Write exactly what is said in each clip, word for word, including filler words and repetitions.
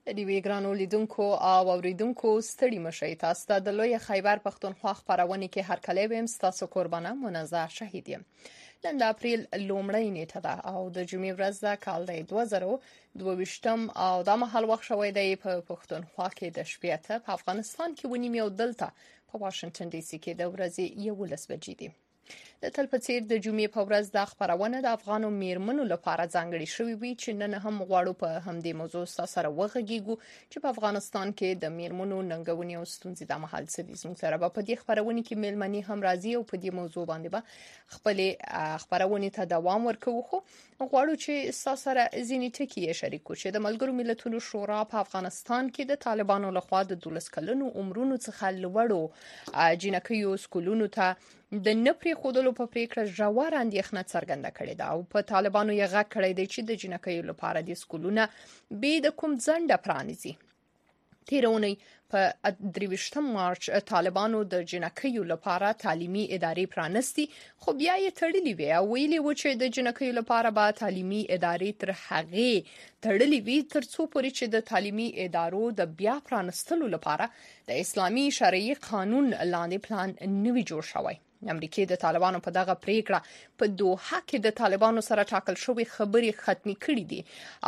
د دې ګرانو لیدونکو او اوریدونکو ستړي مشئ تاسو ته د لوی خیبر پښتونخوا خبرونه کې هر کله ویم تاسو قربانه منزه شهید یم. نن د اپریل لومړۍ نیټه ده او د جمعې ورځ ده کال د دوه زره او دوه ویشتم او د مهال وخت شوی دی په پښتونخوا کې د شپې ته په افغانستان کې ونیم یو دلته په واشنگټن ډي سي کې د ورځې یولس بجې دي. د تل په څیر د جمعې په ورځ د خبرونه د افغانو میرمنو لپاره ځانګړي شوې وي چې نن هم غواړو په همدې موضوع سره وغږیږو چې په افغانستان کې د میرمنو ننګونې او ستونزې د محل څه دي. زموږ سره په دې خبرونه کې میلمنې هم راځي او په دې موضوع باندې به خپل خبرونه ته دوام ورکوو. خو غواړو چې تاسو سره ځینې ټکي شریکو چې د ملګرو ملتونو شورا په افغانستان کې د طالبانو لخوا د دولس کلنو عمرونو څخه لوړو جنکیو سکولونو ته د نپری خودلو په پریکړه ژور اندېښنه څرګنده کړې ده او په طالبانو یې غږ کړی دی چې د جنکیو لپاره د سکولونه به د کوم ځنډ پرانیزي. تیرونی په درویشتم مارچ طالبانو د جنکیو لپاره تعلیمي ادارې پرانستي خو بیا یې تړلې وي او ویلي و چې د جنکیو لپاره به تعلیمي ادارې تر هغه تړلې وي ترڅو پورې چې د تعلیمي ادارو د بیا پرانستلو لپاره د اسلامي شرعي قانون لاندې پلان نوي جوړ شوی. امریکای د طالبانو په دغه پریکړه په دوحه کې د طالبانو سره ټاکل شوی خبري ختمي کړې دي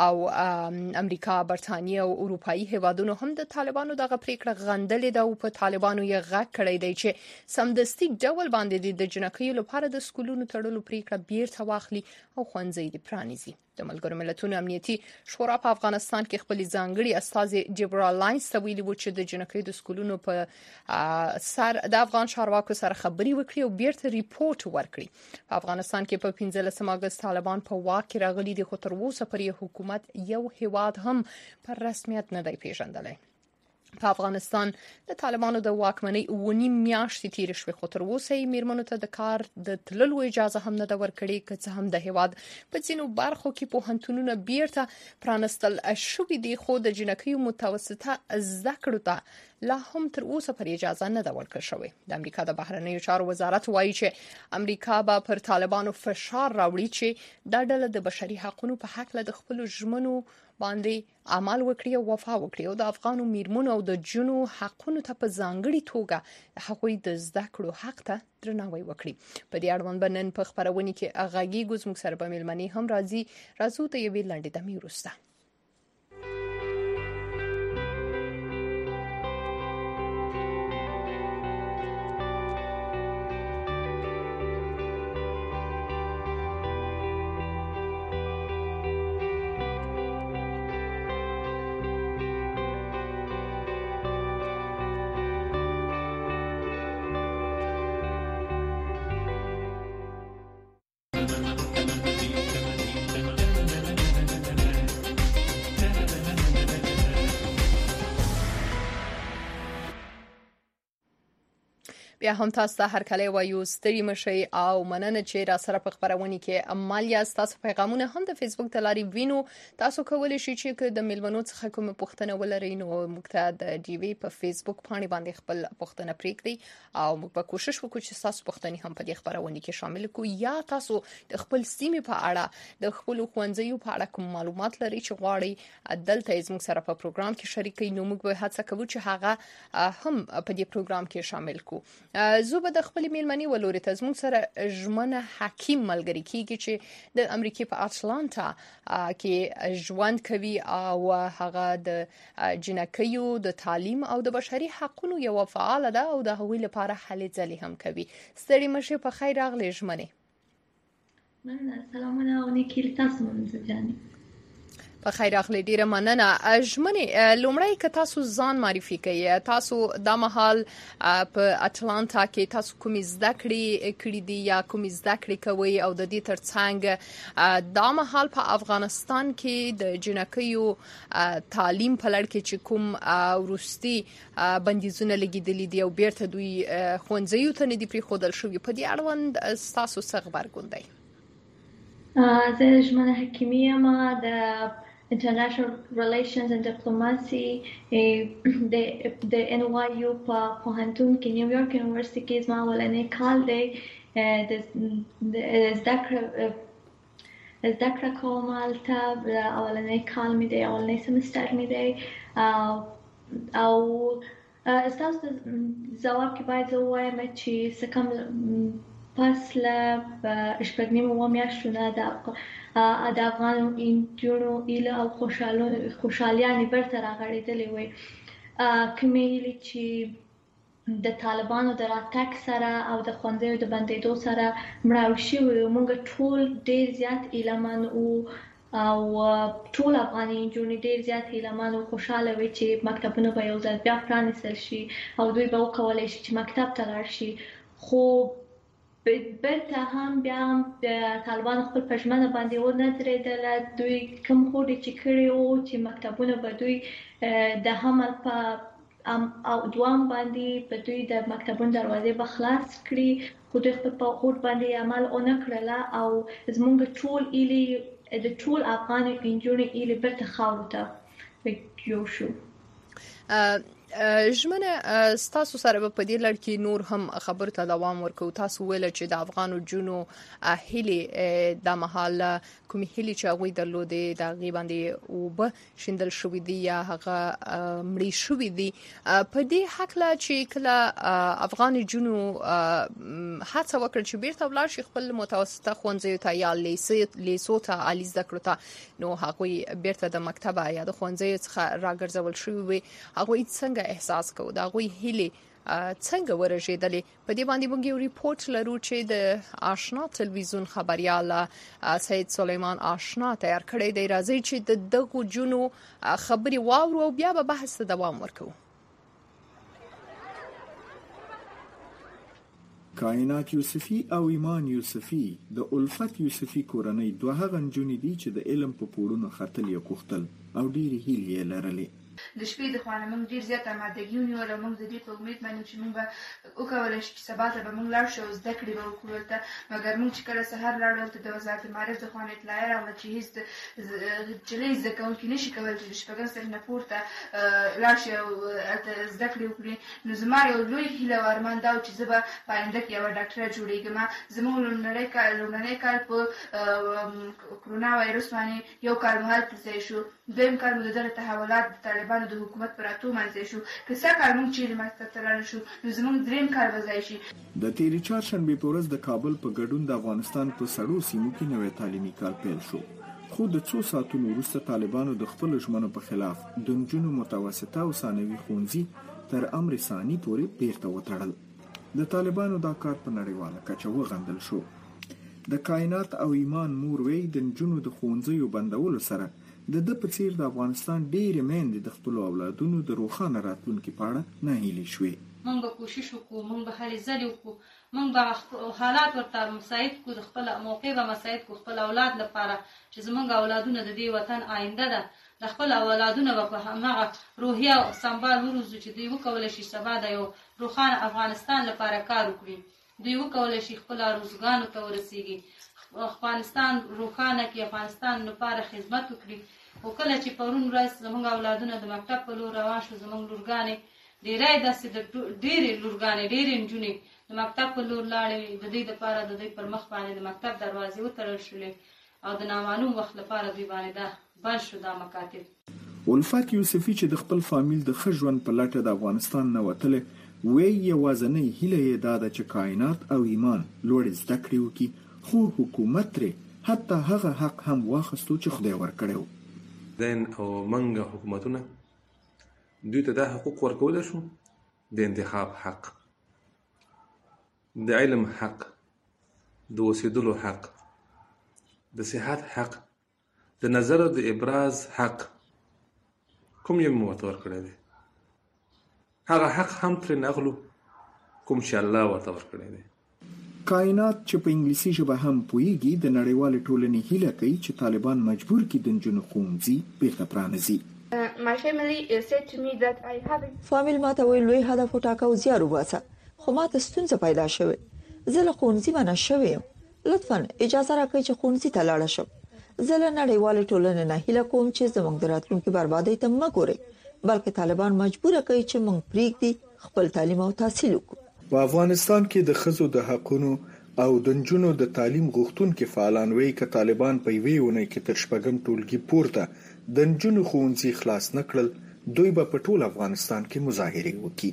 او امریکا، برتانیې او اروپאי هیوادونو هم د طالبانو دغه پریکړه غندلې ده او په طالبانو یې غږ کړی دی چې سمدستي ډول باندې د جنکیو لپاره د سکولونو تړلو پریکړه بیرته واخلي او ښوونځي دې پرانیزي. د ملګرو ملتونو امنیتي شورا په افغانستان کې خپل ځانګړي استازي جبرال لاینز ته ویلي و چې د جنکیو د سکولونو په سر د افغان چارواکو سره خبري وکړي او بیرته ریپورت ورکړي. په افغانستان کې په پنځلسم اگست طالبان په واک کې راغلي دي خو تر اوسه پورې حکومت یو هیواد هم په رسمیت نه دی پیژندلی. په افغانستان د طالبانو د واکمنۍ ونی میاشتې تیر شوې خو تر اوسه یې میرمنو ته د کار د تللو اجازه هم نه ده ورکړې که څه هم د هیواد په ځینو برخو کې پوهنتونونه بیرته پرانستل شوي دي خو د جنکیو متوسطه زده کړو ته لا هم تر اوسه پر اجازه نه ده ورکړل شوې. د امریکا د بهرنیو چارو وزارت وایي چې امریکا به پر طالبانو فشار راوړي چې دا ډله د بشري حقوقو په حق له خپل ژمنو باندې عمل وکړي او وفا وکړي او د افغانو میرمنو او د جنو حقونو ته په ځانګړي توګه هغوی د زده کړو حق ته درناوی وکړي. په دې اړوند بنن په خبرونه کې اغاګي زموږ سره په میلمنې هم راځي. راځو ته یوې لنډې دمې وروسته. بیا هم تاسو ته هر کله وایو ستړي مشئ او مننه چې را سره په خبرونه کې عمل یا تاسو پیغامونه هم د فیسبوک ته لاري وینو. تاسو کولی شئ چې د میلمنو څخه کوم پوښتنه ولرئ نو موږ ته د ډي وی په فیسبوک باندې باندې خپل پوښتنه پریږدئ او موږ به کوشش وکړو چې تاسو پوښتنې هم په دې خبرونه کې شامل کړو یا تاسو د خپل سیمې په اړه د خپل ښوونځیو په اړه کوم معلومات لرئ چې غواړئ دلته زموږ سره په پروګرام کې شریک کړئ نو موږ به هڅه کوو چې هغه هم په دې پروګرام کې شامل کړو. زه به د خپل میلمنې ولوري ته زموږ سره ژمنه حکیم ملګری کیږي چې د امریکای په اټلانتا کې ژوند کوي او هغه د جنکیو د تعلیم او د بشري حقوقو یو فعال ده او د هغوی لپاره هلې ځلې هم کوي. ستړي مشه په خیر راغلی ژمنه. مننه. سلامونه او نیکی تاسو منځ جاني. په خیر اخلي ډیره مننه. ژمنه لومړی که تاسو ځان معرفي کړئ. تاسو د مهال په اټلانتا کې تاسو کومې زده کړې کړې دي یا کومې زده کړې کوي او د دې ترڅنګ د مهال په افغانستان کې د جنکیو تعلیم په لړ کې چې کوم ورستي بندیزونه لګیدلې دي او بیرته دوی ښوونځیو ته نه دي پریښودل شوي په دې اړوند تاسو څه خبرګون دی؟ زه ژمنه حکیمي یم د International Relations and Diplomacy د ان واي یو په پوهنتون کې نیویارک یونیورسيټي کې زما ولنې کال دی د زده کړې زده کړه کوم هلته اولنی کال مې دی اولنی سمستر مې دی او ستاسو د ځواب کې باید زه ووایم چې څه کم پس له شپږ نیم اووه میاشتو نه د افغان نجونو هیله او خوشحالیانې بیرته راغړېدلې وې کومې هیلې چې د طالبانو د راتګ سره او د ښوونځیو د بندېدو سره مړاوې شوي وو موږ ټول ډېر زیات هیلهمن وو او ټول افغاني نجونې ډېر زیات هیلهمن او خوشحاله وې چې مکتبونه به یو ځل بیا پرانیستل شي او دوی به وکولی شي چې مکتب ته لاړ شي خو بیرته هم بیا هم طالبان خپل په ژمنه باندې ونه درېدله دوی کوم هوډ چې کړی وو چې مکتبونه به دوی د حمل په او دوام باندې په دوی د مکتبونو دروازې به خلاص کړي خو دوی خپل په هوډ باندې عمل ونه کړله او زموږ ټول هیلې د ټول افغان نجونو هیلې بیرته خاورو ته یو شو. ژمنه ستاسو سره په دې لړ کې نور هم خبر ته دوام ورکو تاسو ویل چې د افغان جنو هلي د محل کوم هلي چې هغه درلودې د غیباندې او به شندل شوې دي یا هغه مړی شوې دي په دې حق لا چې کله افغان جنو هڅه وکړي چې بیرته ولاړ شي خپل متوسطه ښوونځي ته یا لیسو ته عالی زده کړو ته نو هغه بیرته د مکتبه یا د ښوونځي څخه راګرځول شوی هغه څنګه احساس کوو دا غوي هلي څنګه ورژېدلې په دې باندې موږ یو ریپورت لرو چې د آشنا تلویزیون خبريال سید سلیمان آشنا تیار کړی دی راځي چې د دغه جنو خبري واورو او بیا به بحث ته دوام ورکوو. کائنات یوسفی او ایمان یوسفی د الفت یوسفی کورنۍ دوه هغه نجونې دي چې د علم په پوړونو خطل یو کوختل او ډېری هیلې لرلې د شپې د خوانه موږ ډیر زیات آمادګي ونیول موږ د دې په امید باندې چې موږ به وکولای شو چې سبا ته به موږ لاړ شو زده کړې به وکړو ته مګر موږ چې کله سهار لاړو ته د وزارت معارف د خوانې اطلاع راغله چې هیڅ جلۍ زده کوونکي نشي کولی چې د شپږم صنف نه پورته لاړ شي او زده کړې وکړي نو زما یو لوی هیله او ارمان دا و چې زه به په آینده کې یوه ډاکټره جوړېږم زموږ لومړنی کال په کرونا وایرس باندې یو کال مو هلته ځای شو دویم کال مو د دغه تحولات د طالبانو د حکومت پر اتو منځ شو که څه کار مونږ چې مکتب ته لاړ شو نو زموږ دریم کار به ځای شي. د تیرې چهارشنبې په ورځ د کابل په ګډون د افغانستان په سړو سیمو کې نوی تعلیمي کال پیل شو خو د څو ساعتونو وروسته طالبانو د خپل ژمنو په خلاف د نجونو متوسطه او ثانوي ښوونځي تر امر ثاني پورې بیرته وتړل. د طالبانو دا کار په نړیواله کچه وغندل شو. د کائنات او ایمان مور وی د نجونو د ښوونځیو بندولو سره د د په څیر د افغانستان ډېرې میندې د خپلو اولادونو د روښانه راتلونکي په اړه ناهیلې شوې. موږ به کوشش وکړو موږ به هلې ځلې وکړو موږ به حالات ورته مساعد کړو د خپل موقع به مساعد کړو خپل اولاد لپاره چې زموږ اولادونه د دې وطن آینده ده د خپل اولادونه به په هماغه روحیه او سمبال وروزو چې دوی وکولی شي سبا د یو روښانه افغانستان لپاره کار وکړي دوی وکولی شي خپل روزګانو ته ورسیږي افغانستان روښانه کړي افغانستان لپاره خدمت وکړي. او کله چې پرون ورځ زموږ اولادونه د مکتب په لور روان شو زموږ لورګانې ډېری داسې د ډېرې لورګانې ډېرې نجونې د مکتب په لور لاړې د دوی دپاره د دوی پر مخ باندې د مکتب دروازې وتړل شولې او د نامعلوم وخت لپاره دوی باندې دا بند شو دا مکاتب. الفت یوسفی چې د خپل فامیل د ښه ژوند په لټه د افغانستان نه وتلې وی یوازنۍ هیله یې دا ده چې کائنات او ایمان لوړې زده کړې وکړي خو حکومت ترې حتی هغه حق هم واخیستو چې خدای ورکړی و. دین او منګه حکومتونه دوی ته دا حقوق ورکولی شو د انتخاب حق د علم حق د اوسېدلو حق د صحت حق د نظر د ابراز حق کوم یې مو ورته ورکړی دی هغه حق هم ترې نغلو کوم چې الله ورته ورکړی دی. کائنات چې په انګلیسي ژبه هم پوهیږي د نړیوالې ټولنې هیله کوي چې طالبان مجبور کړي د نجونو ښوونځي بیرته پرانیزي. فامیل ماته ویل لوی هدف وټاکه او زیار وباسه خو ماته ستونزه پیدا شوه زه له ښوونځي منع شوی یم لطفا اجازه راکړئ چې ښوونځي ته لاړ شم. زه له نړیوالې ټولنې نه هیله کوم چې زموږ د راتلونکي بربادۍ ته مه ګورئ بلکې طالبان مجبور کړي چې موږ پریږدي خپل تعلیم او تحصیل وکړو. په افغانستان کې د ښځو د حقونو او د نجونو د تعلیم غوښتونکو فعالان وایي چې طالبان په یوې اونۍ کې تر شپږم ټولګي پورته د نجونو ښوونځي خلاص نه کړل، دوی به په ټول افغانستان کې مظاهرې وکړي.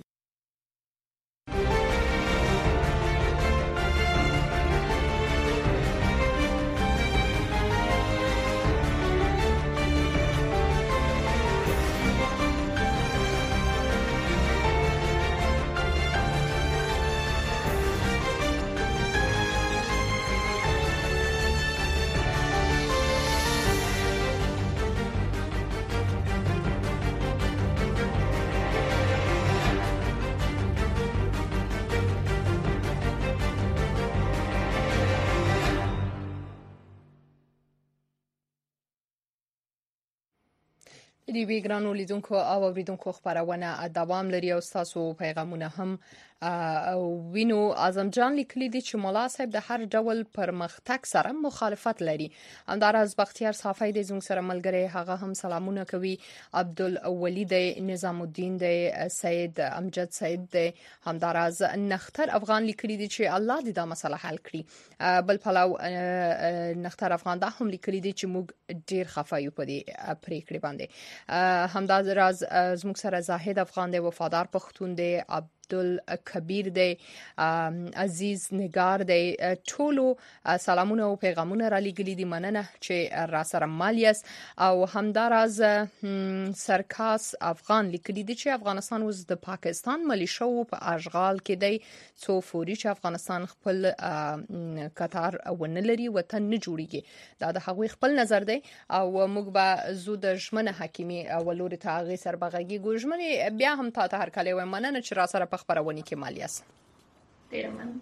دی وی ګرانو لیدونکو او اوریدونکو خبرونه دوام لري او تاسو پیغامونه هم او وینو. اعظم جان لیکلی دی چې مولا صاحب د هر ډول پرمختګ سره مخالفت لري. همداراز بختیار صافی د زموږ سره ملګری، هغه هم سلامونه کوي. عبدالولی د نظام الدین د سید امجد سید د همداراز نختر افغان لیکلی دی چې الله دې دا مسله حل کړي. بل پلاو نختر افغان دا هم لیکلی دی چې موږ ډیر خفایو په دې پریکړه باندې. همداراز زموږ سره زاهد افغان دی، وفادار پښتون دی، عبدالکبیر دی، عزیز نگار دی. ټولو سلامونه او پیغامونه را لګلی دي، مننه چې را سره مالیاس. او همداراز سرکاس افغان لیکلی دی چې افغانستان اوس د پاکستان ملیشو په اشغال کې دی، څو فوري چې افغانستان خپل قطار ونه لري وطن نه جوړیږي. دا د هغوی خپل نظر دی او موږ به زو د ژمنه حکیمي ولوري ته هغه سربغږی ګوژمنه بیا هم تا ته هر کله و مننه چې را سره په خبرونه کې مالیاس. ډیر مننه.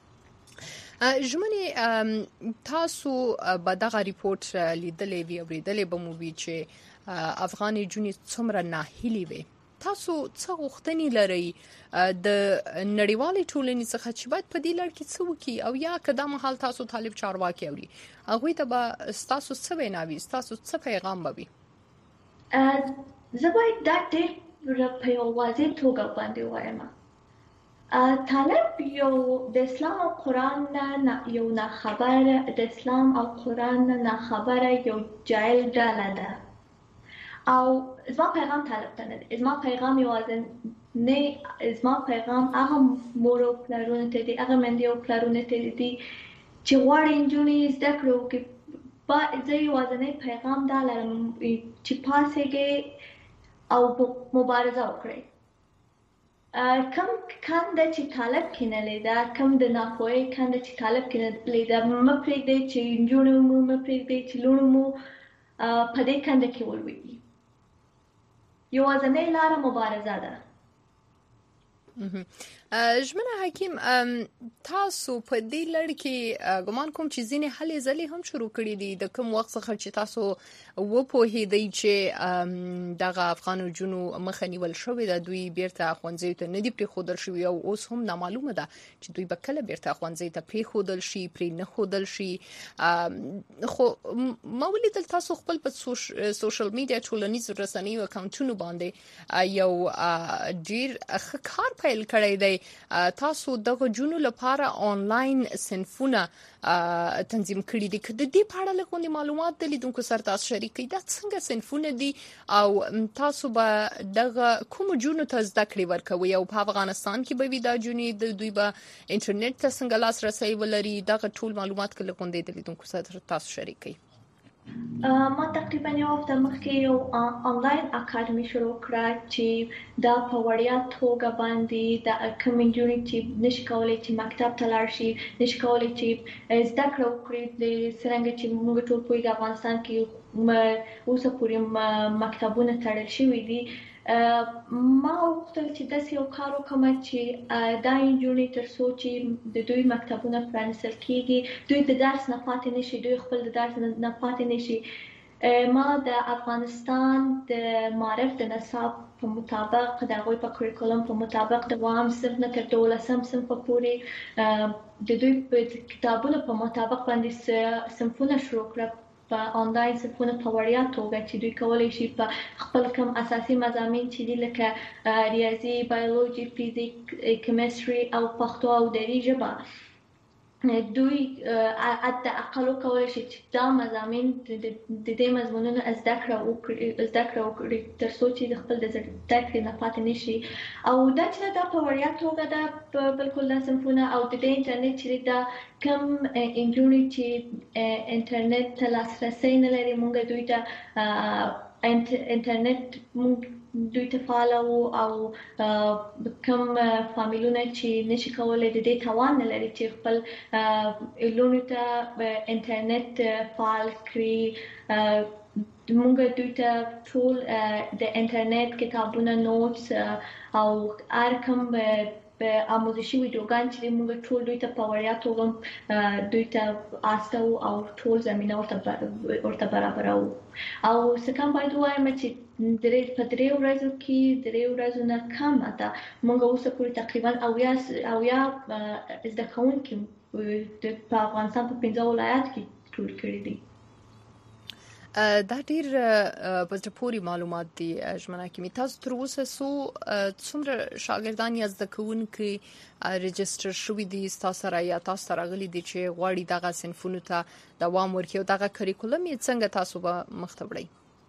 ژمنه تاسو به دغه ریپورت لیدلې وی اوریدلې به مو وی چې افغاني جونې څومره ناهیلي وي. تاسو څه غوښتنې لرئ د نړیوالې ټولنې څخه چې باید په دې لړ کې څه وکړي، او یا کدا مهال تاسو طالب چارواکي اوري هغه ته به تاسو څه ویناوي، تاسو څه پیغام به وي؟ زه باید دا ډېر په یو واضح توګه باندې وایم. طالب یو د اسلام او قرآن نه یو نه خبر د اسلام او قرآن نه خبره یو جاهل ډله ده. او زما پیغام طالب ته نه دی، زما پیغام یوازې نه، زما پیغام هغه مور او پلرونو ته دی، هغه میندې او پلرونو ته دی چې غواړي نجونې زده کړې وکړي. زه یوازینی پیغام دا لرم چې پاسېږئ او مبارزه وکړئ. کم کنده چې طالب کې نه لیده، کم د ناپوهۍ کنده چې طالب کې نه لیده، مه پرېږدئ چې نجونې مو، مه پرېږدئ چې لوڼو مو په دې کنده کې ولوېږي. یوازینۍ لاره مبارزه ده. ژمنه حکیم، تاسو په دې لړ کې ګمان کوم چې ځینې هلې ځلې هم شروع کړي دي. د کوم وخت څخه چې تاسو وپوهېدئ چې دغه افغان جنو مخه نیول شوې ده، دوی بیرته ښوونځیو ته نه دي پرېښودل شوي، او اوس هم نامعلومه ده چې دوی به کله بیرته ښوونځي ته پرېښودل شي، پرې نه ښودل شي. خو ما ولیدل تاسو خپل په سوشل میډیا ټولنیزو رسنیو اکاونټونو باندې یو ډېر ښه کار پیل کړی دی. تاسو دغه جنو لپاره آنلاین صنفونه تنظیم کړي دي. که د دې په اړه لږ معلومات د لیدونکو سره تاسو شریک کړئ، دا څنګه صنفونه دي او تاسو به دغه کوم جنو ته زده کړې ورکوي، او په افغانستان کې به وي دا جنې د دوی به انټرنیټ ته څنګه لاسرسی ولري؟ دغه ټول معلومات کله غونډې د لیدونکو سره تاسو شریک کړئ. ما تقریبا یو هفته مخکې یو آنلاین اکاډمي شروع کړه چې دا په وړیا توګه باندې د کوم نجونې چې نشي کولی چې مکتب ته لاړ شي، نشي کولی چې زده کړه وکړي، د څرنګه چې موږ ټول پوهېږو افغانستان کې اوسه پورې مکتبونه تړل شوي دي. ما وغوښتل چې داسې یو کار وکړم چې دا نجونې تر څو چې د دوی مکتبونه پرانیستل کېږي، دوی د درس نه پاتې نشي، دوی خپل د درس نه پاتې نشي. ما د افغانستان د معرف د نصاب په مطابق، د هغوی په کریکولم په مطابق د اووم صنف نه تر دولسم صنف پورې د دوی په کتابونو په مطابق باندې صنفونه شروع کړه، په آنلاین صنفونه په وړیا توګه چې دوی کولی شي په خپل کوم اساسي مضامین چې دي لکه ریاضي، بیولوژي، فیزیک، کیمستري او پښتو او دري ژبه دوی حتی اقل کولای شي چې دا مضامین د دې مضمونونو زده کړه وکړي زده کړه وکړي تر څو چې د خپل د زده کړې نه پاتې نشي او دا چې دا په وړیا توګه دا بالکل دا صنفونه او د دې انټرنیټ چې دا کم انجونې چې انټرنیټ ته لاسرسی نه لري موږ دوی ته انټرنیټ موږ دوی ته فعال او کم فامیلونه چې نشي کولای د دې توان نه لري چې خپل لونو ته انټرنیټ فعال کړي موږ دوی ته ټول د انټرنیټ کتابونه نوټس او هر کوم په آموزشي ویډیوګان چې موږ ټول دوی ته په وړیا توګه دوی ته آستو او ټول زمينه ورته برابرو او څنګه باید وایم چې درې په درې ورځو کې درې ورځو نه کم اته موږ اوس پورې تقریبا او یا او یا زده کوونکي په افغانستان په پنځه ولایات کې ټول کړی دي دا ډیر په ټپوري معلومات دي ژمنه کې تاسو تر اوسه سو څومره شاګردان یا زده کوونکي ريجستره شوي دي تاسو سره یا تاسو سره غلي دي چې غواړي دغه صنفونو ته دوام ورکړي او دغه کریکولم یې څنګه تاسو به مختبري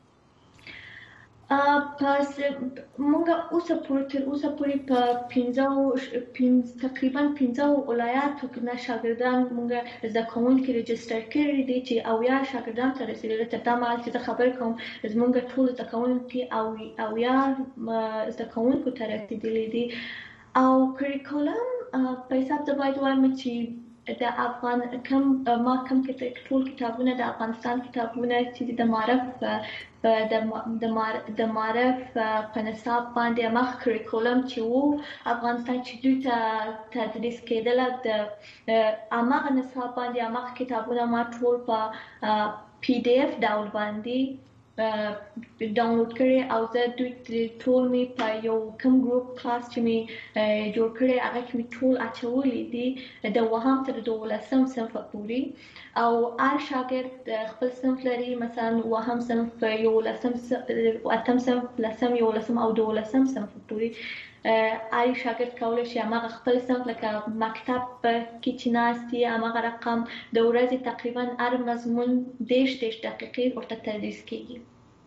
پس موږ اوس پورې تر اوسه پورې په پنځه تقریبا پنځه ولایاتو کې شاګردان موږ زده کوونکي ريجستره کړي دي چې او یا شاګردان تر رسیدلي تر دا مهال چې خبر کوم زموږ ټول زده کوونکي او او یا زده کوونکو تر رسیدلي دي او کریکولم په حساب د باید وایم چې د افغان کم ما کم کې ټول کتابونه د افغانستان کتابونه چې د معرف د د معرف په نصاب باندې مخ کریکولم چې وو افغانستان چې دوی ته تدریس کېدل د امغه نصاب باندې مخ کتابونه ما ټول په پی ډی اف ډول باندې ډاونلوډ کړي او زه دوی ټول می په یو کم ګروپ کلاس چې می جوړ کړي هغه کې می ټول اچولې دي د وهم تر دولسم صنف پورې او هر شاګرد خپل صنف لري مثلا وهم صنف یو لسم اتم صنف لسم یو لسم او دولسم صنف پورې آی شاګرد کولای شي هغه خپل صنف لکه مکتب کې چې ناستي هغه رقم د ورځې تقریبا هر مضمون دیش دیش دقیقې ورته تدریس کیږي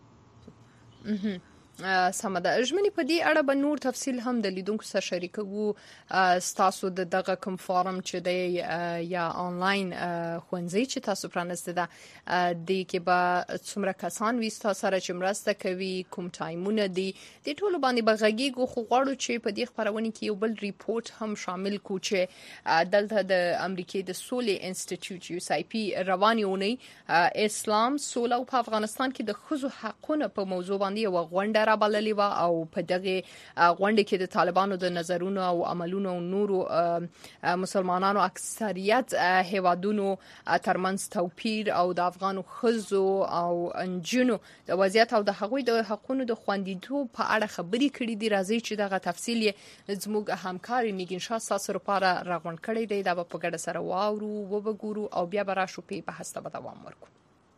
سمده ژمنې په دې اړه به نور تفصیل هم د لیدونکو سره شریکو تاسو د دغه کوم فارم چې د یا آنلاین خوندزي چې تاسو پرانسته ده د کې به څومره کسان وي تاسو سره چې مرسته کوي کوم ټایمونه دي د ټولو باندې بغږیږو خو غواړو چې په دې خبرونه کې یو بل ریپورت هم شامل کو چې دلته د امریکای د سولې انسټیټیوټ یو اس آی پی روانيونی اسلام سوله او په افغانستان کې د خزو حقونه په موضوع باندې یو غونډه بللی و او په دغه غونډه کې د طالبانو د نظرونو او عملونو او نورو مسلمانانو اکثریت هیوادونو ترمنځ توپیر او د افغانو خزو او انجنو د وضعیت او د حقوقي د حقوقو د خوندیتوب په اړه خبرې کړې دي راځي چې دغه تفصیل زموږ همکار نیګین شاه ساسو لپاره راغونډ کړی دی دا په ګډه سره واورو وبګورو او بیا به راشو په بحث ته دوام ورکو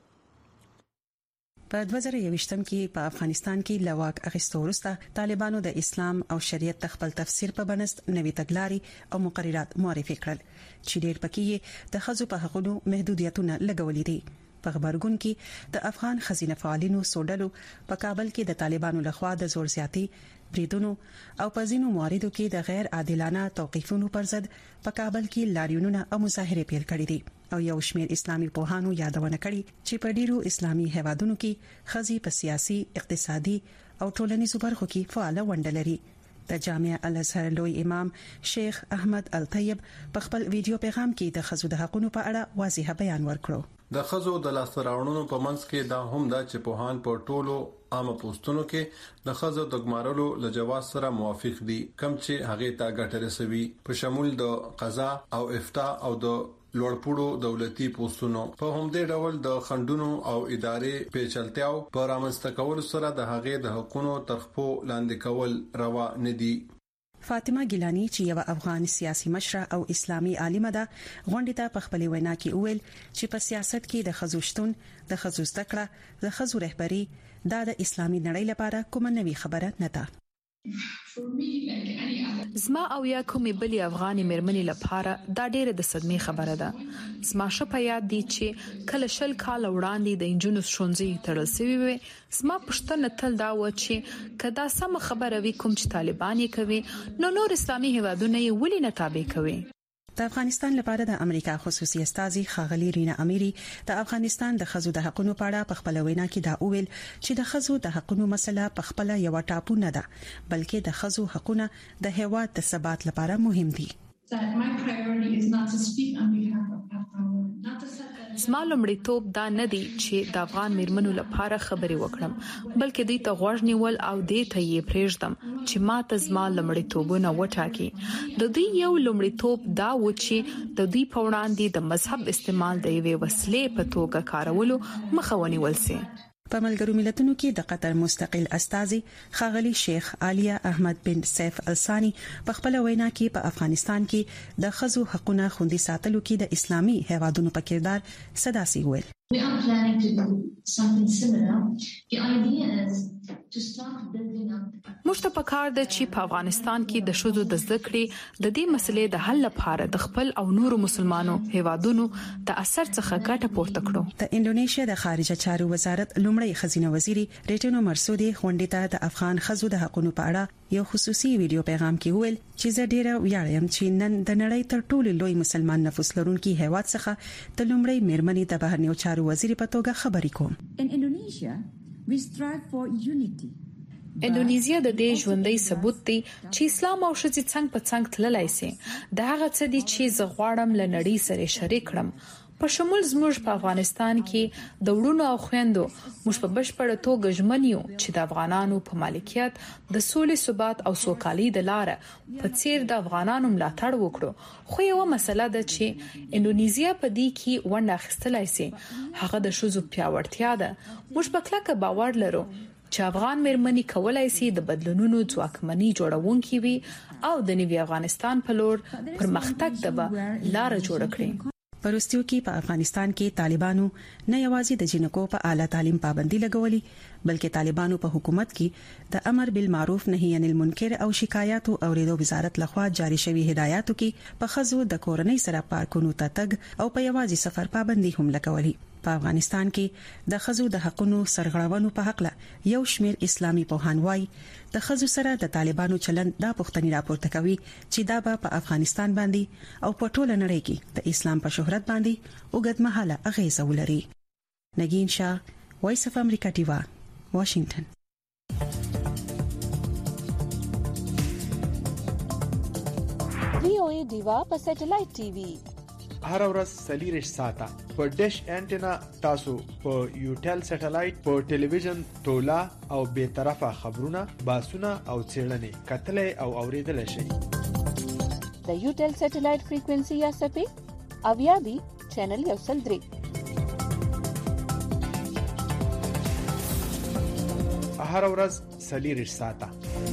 په دوه زره یوویشتم کې په افغانستان کې لواک اخیستو وروسته طالبانو د اسلام او شریعت خپل تفسیر په بنست نوې تګلارې او مقررات معرفي کړل چې ډېر پکې د خزو په حقوقو محدودیتونه لګولې دي په خبرګون کې د افغان خزینه فعالینو سوډلو په کابل کې د طالبانو لخوا د زور زیاتی بریدونو او په ځینو مواردو کې د غیر عادلانه توقیفونو پر ضد په کابل کې لاریونونه او مظاهره پیل کړې دي او یو شمېر اسلامي پوهانو یادونه کړې چې په ډیرو اسلامي هیوادونو کې خزي په سیاسي اقتصادي او ټولنیزو برخو کې فعاله ونډه لري د جامع الازهر لوی امام شیخ احمد الطیب په خپل ویډیو پیغام کې د خزو د حقوقو په اړه واضح بیان ورکړو د خزو د لاستراوړونو په منځ کې دا هم دا چې پوهان په ټولو عامه پوسټونو کې د خزو د ګمارلو لجواز سره موافق دي کم چې هغه تا ګټه رسوي په شمول د قضا او افتاء او د لوړپوړو دولتي پوسټونو په همدې ډول د خندونو او ادارې پیچلتیاو پر امنست کول سره د هغه د حقوقو ترخپو لاندې کول روا نه دي فاطمه ګیلانی چې یو افغان سیاسي مشره او اسلامي عالمه ده غونډه ته په خپل وینا کې وویل چې په سیاست کې د خزوشتون د خزو تکړه د خزو رهبری دا د اسلامي نړۍ لپاره کومه نوې خبره نه ده زما او یا کومې بلې افغاني مېرمنې لپاره دا ډېره د صدمې خبره ده. زما شپه یاد دي چې کله شل کال وړاندې د انجونو ښوونځي تړل شوی وي. زما پښتنه تل دا و چې کدا سم خبره وي کوم چې طالبان یې کوي نو نور اسلامي هیوادونه یې ولې نه تابع کوي. د افغانستان لپاره د امریکا خصوصي استازي خاغلی رینا اميري د افغانستان د خزو د حقوقو په اړه په خپل وینا کې دا وویل چې د خزو د حقوقو مسله په خپل یو ټاپو نه ده بلکې د خزو حقوقونه د هیواد د ثبات لپاره مهم دي. زما لومړیتوب دا نه دی چې د افغان میرمنو لپاره خبرې وکړم بلکې دوی ته غوږ نیول او دې ته یې پرېږدم چې ما ته زما لومړیتوبونه وټاکي. د دوی یو لومړیتوب دا و چې د دوی په وړاندې د مذهب استعمال د یوې وسیلې په توګه کارولو مخه ونیول شي. په ملګرو ملتونو کې د قطر مستقل استازي خاغلی شیخ عالیه احمد بن سیف الثانی په خپل وینا کې په افغانستان کې د خزو حقوقو خوندي ساتلو کې د اسلامي هیوادونو په کردار صداسي ویل. We are planning to do something similar. The idea is to start building up. موږ ته پکار ده چې په افغانستان کې د شذو د ذکرې د دې مسلې د حل لپاره د خپل او نورو مسلمانو هیوادونو د اثر څخه ګټه پورته کړو. د انډونیشیا د خارجه چارو وزارت لومړی خزینه وزیری ریټینو مرسودي غونډې ته د افغان خزو د حقوقو په اړه یو خصوصي ویډیو پیغام کې ویل چې زه ډیره ویاړم چې نن د نړۍ تر ټولو لوی مسلمان نفوس لرونکي هیواد څخه د لومړی میرمنې د بهرنیو چارو وزیر په توګه خبرې کوم. In Indonesia, we strive for unity. انډونیزیا د دې ژوندۍ ثبوت دی چې اسلام او ښځې څنګ په څنګ تللای شي. دا هغه څه دي چې زه غواړم له نړۍ سره شریک کړم. په شمول زموږ په افغانستان کې د وړونو او خويندو موږ په بشپړه توګه ژمن یو چې د افغانانو په مالکیت د سولې ثبات او سوکالي د لارې په څیر د افغانانو ملاتړ وکړو. خو یو مسله ده چې انډونیزیا په دې کې ونډه اخیستلای شي هغه د شذو پیاوړتیا ده. موږ په کلکه باور لرو چې افغان مېرمنې کولای شي د بدلونونو ځواکمنۍ جوړونکي وي او د نوي افغانستان په لور پرمختګ ته لار جوړ کړي. پرستیو کې په افغانستان کې طالبانو نه یوازې د جنکو په اعلی تعلیم پابندي لګولې بلکې طالبانو په حکومت کې د امر بالمعروف نهي عن المنکر او شکایات او اوریدو وزارت لخوا جاری شوی هدایاتو کې په خزو د کورنۍ سره پارکونو ته تګ او په یوازې سفر پابندي هم لګولې. په افغانستان کې د خزو د حقوقو سرغړونو په حق له یو شمېر اسلامي پوهان وایي د خزو سره د طالبانو چلند دا پوښتنې راپورته کوي چې دا به په افغانستان باندې او په ټوله نړۍ کې د اسلام په شهرت باندې اوږدمهاله اغیزه ولري. نگین شاه، وایس اف امریکا ټیوا، واشنگټن. وی او ای ډیوا په سټلایټ ټي وي هر ورځ سلیریش ساته په ډیش انټینا تاسو په یوټل سټلایټ په ټلویزیون تولا او به طرفه خبرونه باسونه او چیرلنې کتلې او اوریدل شي. د یوټل سټلایټ فریکوئنسي یا سپې اویا بي چینل یو سل درې هر ورځ سلیریش ساته.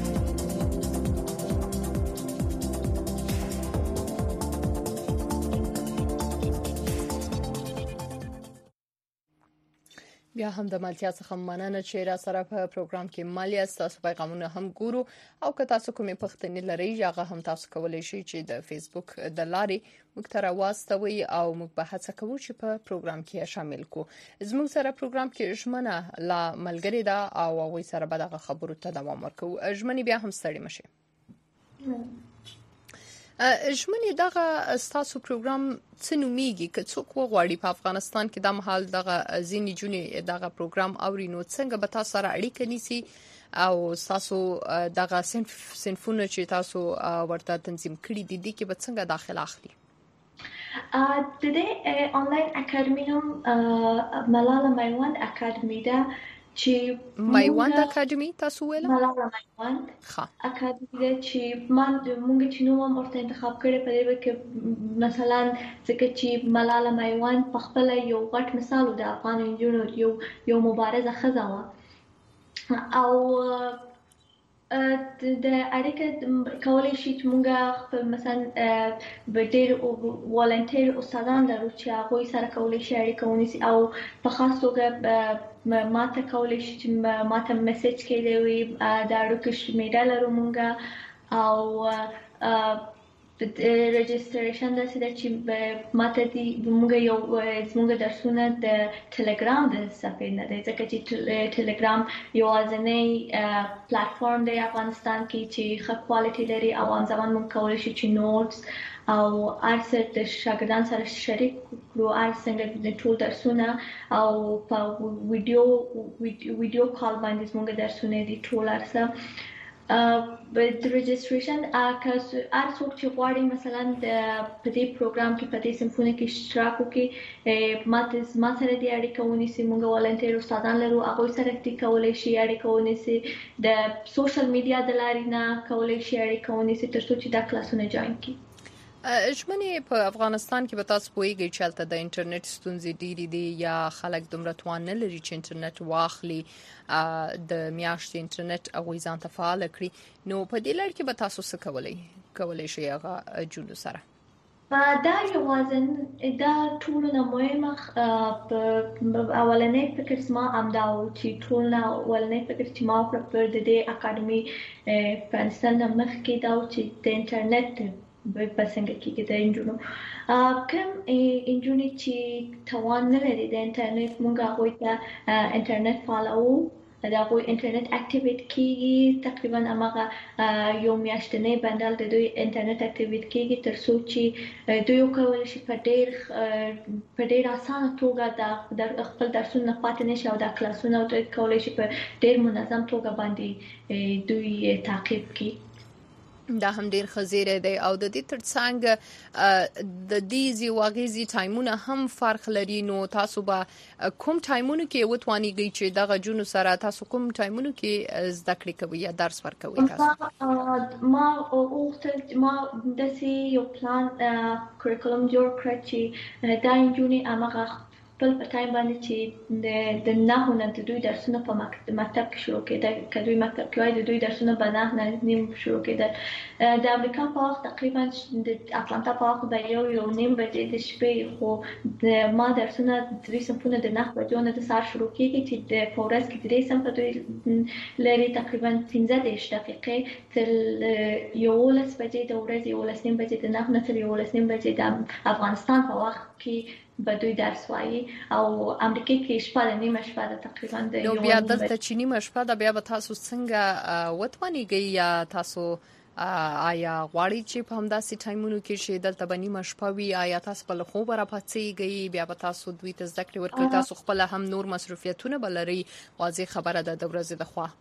بیا هم د مالتیا څخه مننه چې را سره په پروګرام کې مالیا تاسو پیغامونه هم ګورو او که تاسو کومې پوښتنې لرئ هغه هم تاسو کولای شئ چې د فیسبوک د لارې موږ ته راوستوي او موږ به هڅه کوو چې په پروګرام کې شامل کو. زموږ سره پروګرام کې ژمنه لا ملګری دا او وای سره به دغه خبرو ته دوام ورکو. ژمنه بیا هم ستړي مشه. ژمنې دغه ستاسو پروګرام څه نومیږي که څوک وغواړي په افغانستان کې د مهال دغه ځینې جونې دغه پروګرام اوري نو څنګه به تاسو سره اړیکه نیسي او تاسو دغه صنف صنفونه چې تاسو ورته تنظیم کړی دي دي کې به څنګه داخله اخلي؟ د دې آنلاین اکیډمي هم ملاله میوند اکیډمي ده چې میوند اکیډمي تاسو ویل ملاله میوند اکیډمي ده چې من موږ چې نو هم ورته انتخاب کړی په دې کې مثلا ځکه چې ملاله میوند په خپل یو غټ مثال د افغان نجونو یو یو مبارزه ښځه وه او د اړیکه کولای شي چې موږ مثلا به ډېر والنټیر استادان لرو چې هغوی سره کولای شي اړیکه ونیسي او په خاص توګه ما ته کولای شي چې ما ته میسج کړي وي د اړیکو شمیره لرو موږ او د رجستریشن داسې ده چې ماته دي موږ یو زموږ درسونه د ټلګرام د صفحې نه دی ځکه چې ټلګرام یوازینی پلیټفارم دی افغانستان کې چې ښه کوالټي لري او ان زمان موږ کولی شو چې نوټس او ارڅه د شاګردان سره شریک کړو ارڅنګه د ټول درسونه او په ویډیو ویډیو کال باندې زموږ درسونه دي ټول ارڅه د رجستریشن اکاس ارڅوک چې غواړي مثلا د په دې پروګرام کې په دې سمفوني کې اشتراک وکړي ماته ما سره دې اړیکه ونیسي موږ ولنټیر استادان لرو هغه سره دې کولای شي اړیکه ونیسي د سوشل میډیا د لارې نه کولای شي اړیکه ونیسي ترڅو چې دا کلاسونه جوائن کړي ژمنې په افغانستان کې به تاسو پوهیږئ چې هلته د انټرنیټ ستونزې ډېرې دي یا خلک دومره توان نه لري چې انټرنیټ واخلي د میاشتې انټرنیټ هغوی ځان ته فعاله کړي نو په دې لړ کې به تاسو څه کولی کولی شئ هغه جونو سره دا یوازن دا ټول نه مهمه اولنې فکر زما همدا و چې ټول نه اولنې فکر چې ما وکړ پر د دې اکاډمي افغانستان نه مخکې دا و چې د انټرنیټ په څنګه کې د انجونو کوم انجونې چې توان نه لري د انټرنیټ مونږ هغوی ته انټرنیټ فالو د هغوی انټرنیټ اکټیویټ کېږي تقریبا هماغه یو میاشتنی بندل د دوی انټرنیټ اکټیویټ کېږي تر څو چې دوی وکولی شي په ډېر په ډېر اسانه توګه د خپل درسونه پاتې نه شي او د کلاسونه دوی کولی شي په ډېر منظم توګه باندې دوی تعقیب کړي دا هم ډیر خزیره دی او د دې ترڅنګ د دې زی واغېزي ټایمونه هم فرق لري نو تاسو به کوم ټایمونو کې وتوانیږئ چې دغه جونو سره تاسو کوم ټایمونو کې زده کړې کوئ یا درس ورکوئ تاسو ما او ما د سی یو پلان کریکولم جوړ کړ چې دا انجونی امغه خپل په ټایم باندې چې د د نحو نه د دوی درسونه په مکتب کې شروع کېدل کله دوی مکتب کې وای د دوی درسونه په نحو نه نیم شروع کېدل د امریکا په وخت تقریبا د اټلانتا په وخت به یو یو نیم بجې د شپې خو د ما درسونه درې صنفونه د نحو بجو نه د سهار شروع کېږي چې د فورس کې درې صنف دوی لري تقریبا پنځه دېرش دقیقې تر یولس بجې د ورځې یولس نیم بجې د نحو نه تر یولس نیم بجې د افغانستان په وخت کې به دوی درس وایي او امریکا کې شپه د نیمه شپه د تقریبا د یو بیا دلته چې نیمه شپه د بیا به تاسو څنګه وتوانیږئ یا تاسو آیا غواړئ چې په همداسې ټایمونو کې چې دلته به نیمه شپه وي آیا تاسو په خوب راپاڅئ بیا به تاسو دوی ته زده کړې ورکوئ تاسو خپل هم نور مصروفیتونه به لرئ واضح خبره ده د ورځې د خوا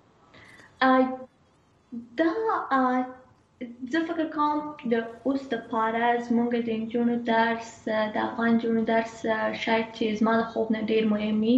دا زه فکر کوم د اوس د پاره زموږ د انجونو درس د افغان جونو درس شاید چې زما د خوب نه ډیر مهم وي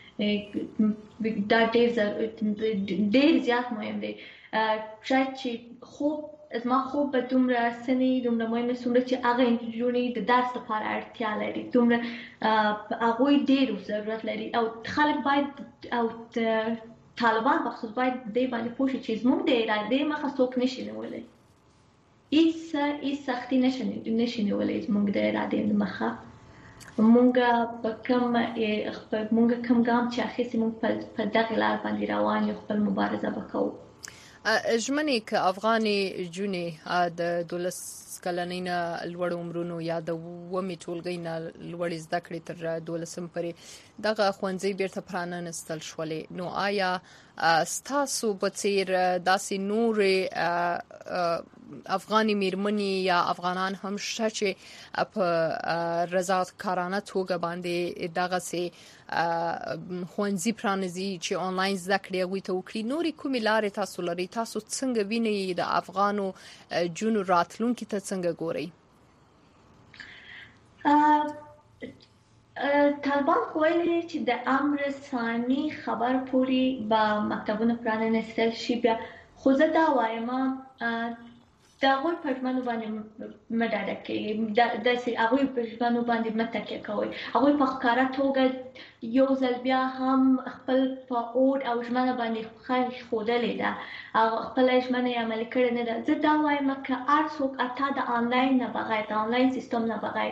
دا ډیر ډیر زیات مهم دی شاید چې خوب زما خوب به دومره سنی دومره مهمه څومره چې هغه انجونې د درس لپاره اړتیا لري دومره هغوی ډیر ضرورت لري او خلک باید او طالبان بخصوص باید دې باندې پوه شي چې زموږ د ارادې مخه څوک نشي نیولی ایسا ایس سختی نشنی نشنی ولی مونږ د ارادې مخه مونږ په کوم مونږ کوم ګام چې اخیستي مونږ په دغه لار باندې روان یو خپل مبارزه وکړو ژمنې ک افغاني جونې د دولس کلنۍ نه لوړ عمرونو یا د ومې ټولګۍ نه لوړې زده کړې تر دولسم پورې دغه ښوونځي بیرته پرانستل شولې نو آیا ستاسو په څیر داسې نورې افغاني میرمنې یا افغانان هم شته چې په رضاکارانه توګه باندې دغسې ښوونځي پرانیزي چې آنلاین زده کړې هغوی ته وکړي نورې کومې لارې تاسو لرئ تاسو څنګه وینئ د افغانو جونو راتلونکي ته څنګه ګورئ طالبان ویلي چې د امر ثاني خبر پورې به مکتبونه پرانیستل شي بیا خو زه دا وایم د هغوی په ژمنو باندې مه ډاډه کېږئ داسې هغوی په ژمنو باندې مه تکیه کوئ هغوی په ښکاره توګه یو ځل بیا هم خپل په اوډ او ژمنه باندې ښه ښودلې ده او خپله ژمنه یې عملي کړې نه ده زه دا وایم که هر څوک حتی د آنلاین نه بغیر د آنلاین سیستم نه بغیر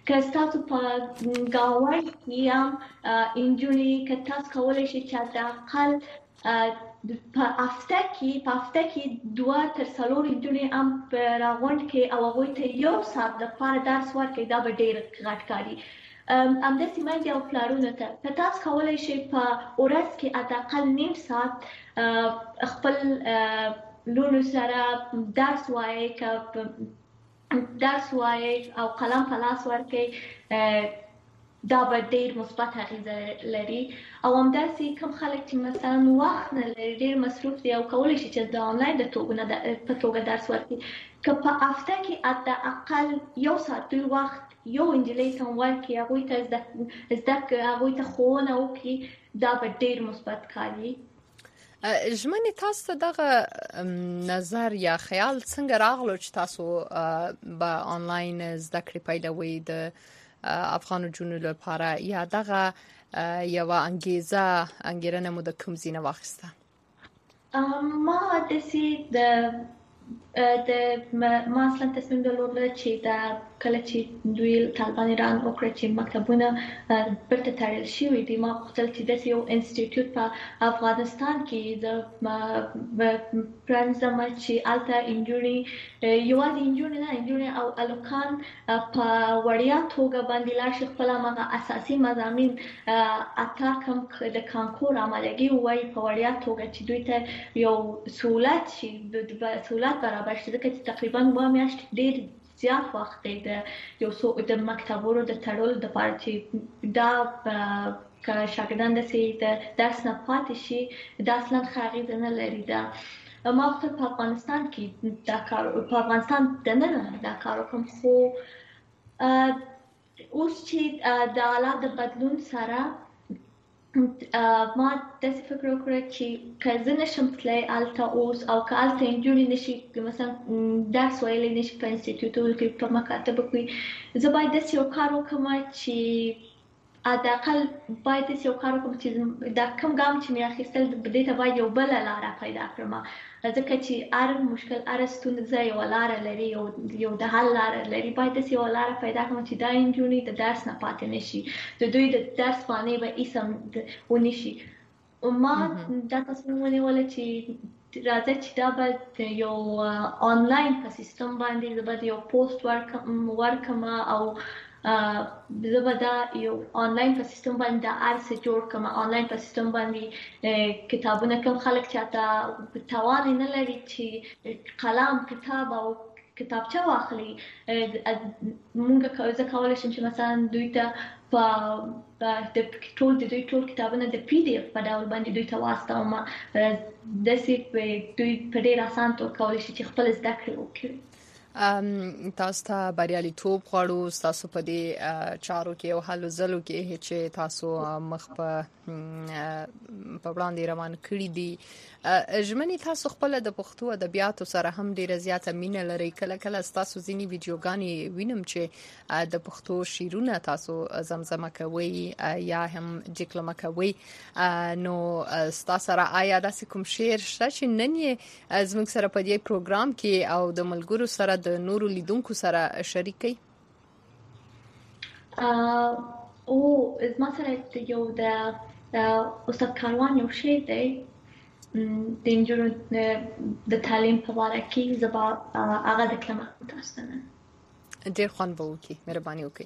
که تاسو په گاوای کې هم انجونی که تاسو کولای شئ چې حداقل په هفته کې په هفته کې دوه تر څلور انجونی هم په راغونډ کې او هغوی ته یو ساعت دپاره درس ورکړئ، دا به ډېر غټ کاري. همداسې میندې او پلارونو ته که تاسو کولی شئ په ورځ کې حداقل نیم ساعت خپل لونو سره درس وایئ، که درس وایئ او قلم په لاس ورکړئ، دا به ډېر مثبت اغېزه لري. او همداسې کوم خلک چې مثلا وخت نه لري، ډېر مصروف دي او کولی شي چې د آنلاین د په توګه درس ورکړي، که په هفته کې حداقل یو ساعت دوی وخت یو نجلۍ ته ورکړي، هغوی ته زده کړي، هغوی ته ښوونه وکړي، دا به ډېر مثبت کار وي. ژمنې تاسو ته دغه نظر یا خیال څنګه راغلو چې تاسو به آنلاین زده کړې پیلوئ د افغان نجونو لپاره، یا دغه یوه انګیزه انګیرنه مو د کوم ځای نه واخیسته؟ ما داسې د د ما اصلا تصمیم درلوده چې د کله چې دوی طالبان ایران وکړه چې مکتبونه بیرته تړل شوي دي، ما غوښتل چې داسې یو انسټیټیوټ په افغانستان کې زه پرانیزم چې هلته نجونې، یوازې نجونې نه، نجونې او هلکان په وړیا توګه باندې لاړ شي، خپل هماغه اساسي مضامین اته کوم د کانکور عملیږي ووایي په وړیا توګه، چې دوی ته یو سهولت شي، سهولت برابر شي، ځکه چې تقریبا اووه میاشتې ډېر زیات وخت دی د یو څو د مکتبونو د تړلو دپاره، چې دا که شاګردان داسې د درس نه پاتې شي، دا اصلا ښه اغېزه نه لري. دا ما غوښتل په افغانستان کې دا کار، په افغانستان دننه دا کار وکړم، خو اوس چې د حالات د بدلون سره ما داسې فکر وکړه چې که زه نشم تللی هلته اوس، او که هلته نجونې نشي مثلا درس ویلی نشي په انسټیټیوټونو کې، په مکاتبو کې، زه باید داسې یو کار وکړم چې حداقل باید داسې یو کار وکړم چې دا کوم ګام چې مې اخیستل دې ته باید یو بله لاره پیدا کړم، ځکه چې هر مشکل، هر ستونزه یوه لاره لري، یو د حل لاره لري. باید داسې یوه لاره پیدا کړم چې دا نجونې د درس نه پاتې نه شي، د دوی د درس بانې به هېڅ ونه شي. ما دا تصمیم ونیوله چې راځه چې دا به یو آنلاین په سیستم باندې زه به یو پوسټ ورکړم، او زه به دا یو آنلاین په سیستم باندې دا هر څه جوړ کړم. آنلاین په سیستم باندې کتابونه، کوم خلک چې حتی توان یې نه لري چې قلم، کتاب او کتابچه واخلي، مونږ زه کولی شم چې مثلا دوی ته په ټول د دوی ټول کتابونه د پی ډي اف په ډول باندې دوی ته واستوم، داسې دوی په ډېر اسان توګه کولی شي چې خپل زده کړې وکړي. تاسو ته بریالیتوب غواړو ستاسو په دې چارو کې او هلو ځلو کې چې تاسو مخ په په وړاندې روان کړي دي. ژمنې تاسو خپل د پښتو ادبیاتو سره هم ډیره زیاته مینه لرئ. کله کله تاسو ځینې ویډیوګانې وینم چې د پښتو شعرونه تاسو زمزمه کوي یا هم ډیکلمه کوي، نو تاسو سره آیا داسې کوم شعر شته چې نن یې زموږ سره په دې پروګرام کې او د ملګرو سره د نورو لیدونکو سره شریک کړئ؟ او زما سره یو د استاد کاروان یو شعر دی د نجونو د تعلیم په باره کې، زه به هغه ډیکلمه کوم تاسو ته نن. ډېر خوند به وکړي، مهرباني وکړئ.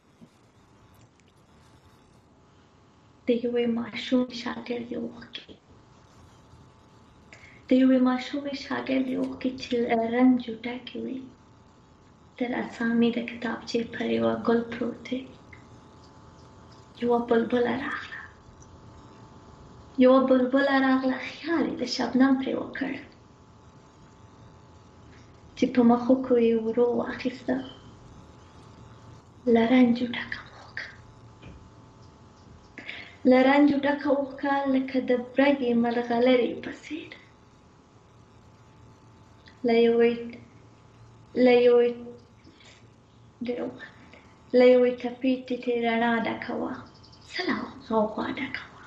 د یوې ماشوم شاګردې اوښکې، د یوې ماشومې شاګردې اوښکې چې رنګ ډکې وي، تر اسامي د کتابچې پر یوه ګل پروت دی. یوه بلبله راغله، یوه بلبله راغله، خیال یې د شبنم پرې وکړ، چې په مښوکو یې ورو واخیسته، له رنجو ډکه اوښکه، له رنجو ډکه اوښکه لکه د برګې ملغلرې په څېر، له یوې له یوې له یوې ټپې ټیټې رڼا ډکه وه، څه له غوغا ډکه وه،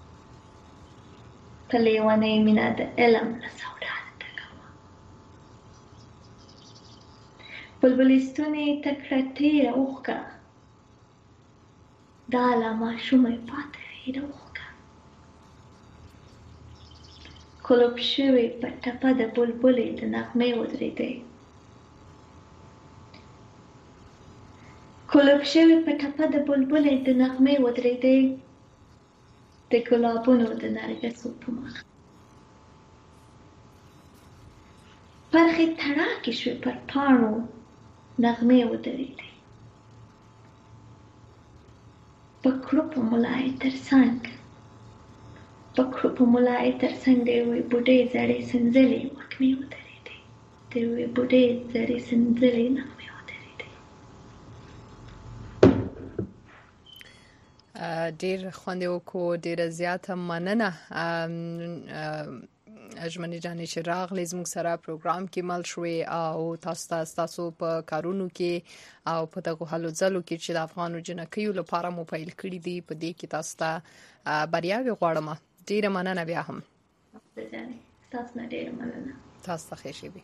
په لیونۍ مینه د علم له سودا ډکه وه. بلبلې ستونې ته کړه تېره اوښکه، دا لا ماشومه پاتې وي روغه کلوب شوی په ټپه د بلبلې د نغمې ودرېدې کلوب شوی په ټپه د بلبلې د نغمې ودرېدې د ګلابونو د نرګسو په مخ پرخې تړاکې شوې پر پاڼو نغمې ودرېدې په کړوپو ملا یې تر څنګ په کړوپو ملا یې تر څنګ د یوې بوډۍ زړې سنځلې وږمې ودرېدې د یوې بوډۍ زړې سنځلې نغمې ودرېدې. ډېر خوند یې وکړو، ډېره زیاته مننه ژمنې جانې چې راغلې زموږ سره پروګرام کې مل شوې او تاسو ته ستاسو په کارونو کې او په دغو هلو ځلو کې چې د افغانو جنکیو لپاره مو پیل کړي دي په دې کې تاسو ته بریاوې غواړم. ډېره مننه بیا هم تاسو نه ډېره مننه. تاسو ته ښه شي وي.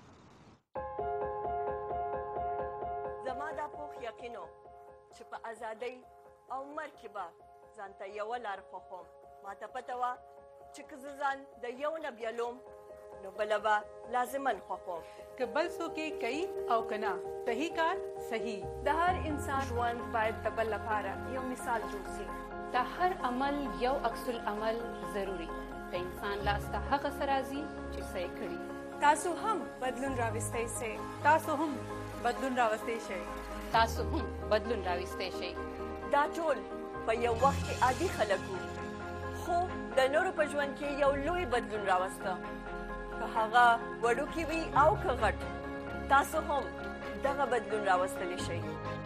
زما دا پوخ یقینو چې په ازادۍ او مرګ کې به ځان ته یوه لار خوښوم. ماته پته وه چې که زه ځان د یو نه بیلوم نو بله به لازماً خوښوم. که بل څوک یې کوي او که نه صحیح کار صحیح. د هر انسان ژوند باید د بل لپاره یو مثال جوړ شي. د هر عمل یو عکس العمل ضروري. د انسان لاس ته هغه څه راځي چې څه یې کړي. تاسو هم بدلون راوستی شئ. تاسو هم بدلون راوستی شئ. تاسو هم بدلون راوستی شئ. دا ټول په یو وخت کې عادي خلک وو، خو د نورو په ژوند کې یو لوی بدلون راوسته. که هغه وړوکی وي او که غټ، تاسو هم دغه بدلون راوستلی شئ.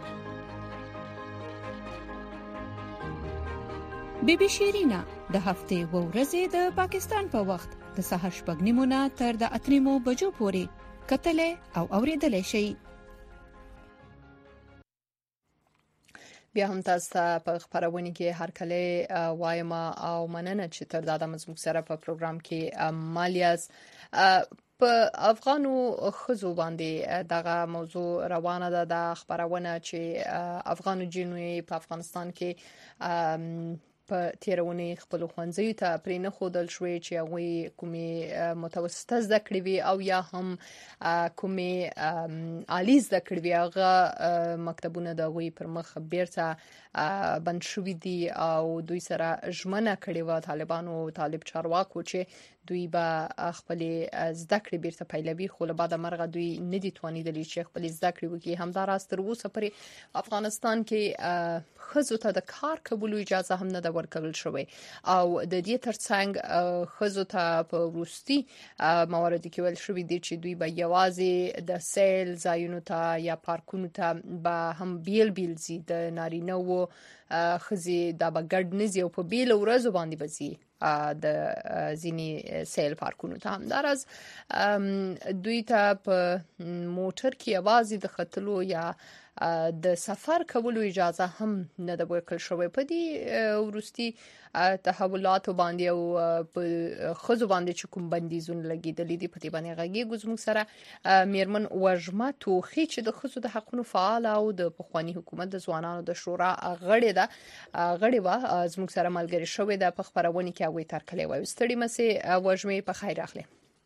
بی بی شیرینا د هفتې و ورځې د پاکستان په وخت د سهار شپږ نیمو نه تر د اته نیمو بجو پورې کتلې او اوریدلې شي. بیا هم تاسو ته په خبرونه کې هر کله وایم او مننه چې تر دا د زموږ سره په پروګرام کې مالیاس په افغانو خزو باندې دغه موضوع روانه ده. د خبرونه چې افغانو جنوي په افغانستان کې په تیرونی خپل خوندزیو ته پرې نه خودل شوې چې هغه کومي متوسطه زده کړې وي او یا هم کومي عالی زده کړې وي هغه مکتبونه د غوي پر مخ بیرته بند شوې دي او دوی سره ژمنه کړې و طالبانو او طالب چارواکو چې دوی به خپل زده کړې بیرته پیلوي، خو له بعد مرغه دوی نه دي توانیدلی چې خپل زده کړې وکړي. همدار است تر اوسه پرې افغانستان کې خزو ته د کار کولو اجازه هم نه ده ورکړل شوې او د دې ترڅنګ خزو ته په وروستي موارد کې ویل شوې دي چې دوی به یوازې د سیل ځایونو ته یا پارکونو ته به هم بیل بیل زی د نارینه وو خزي د بغړ نزي او په بیل ورځو باندې بزي د ځینی سیل پارکونو ته هم دراز دوی ته په موټر کې आवाज د خطلو یا د سفر کولو اجازه هم نه د ورکړل شوې. په دې ورستي تحولات باندې او په خزو باندې چې کوم بندیزونه لګیدلې دي په دې باندې غږی ګزموږ سره میرمن وژمه توخی چې د خزو د حقوقو فعال او د پخوانی حکومت د ځوانانو د شورا غړې ده غړې وا زموږ سره ملګری شوې ده په خبرونه کې اوی تر کله وای ستړي مسه وژمه په خیر اخلي.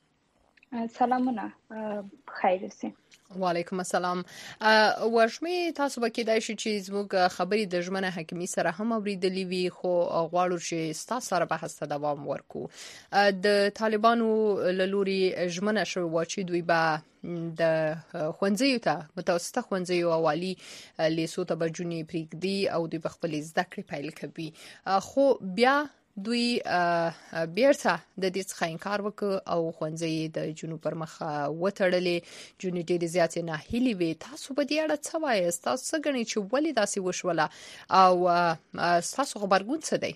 سلامونه خیر سي. وعلیکم السلام. وژمه تاسو به کېدای شي چې زموږ خبرې د ژمنه حکیمي سره هم اوریدلې وي، خو غواړو چې تاسو سره به هسته دوام ورکو. د طالبانو لوري ژمنه شوی و چې دوی به د خوندزیو ته متوسطه خوندزیو اوالي لیسو ته بجونی پریږدي او دوی په خپل زده کړې پیل کوي، خو بیا دوی بیرته د دې څخه انکار وکړ او خوندزي د جنوب پر مخ وټړلې. جنوب ډېر زیات نه هلي وي. تاسو په دې اړه څه وایي؟ تاسو څنګه غني چې ولې داسې وشوله او تاسو خبرګون څه دی؟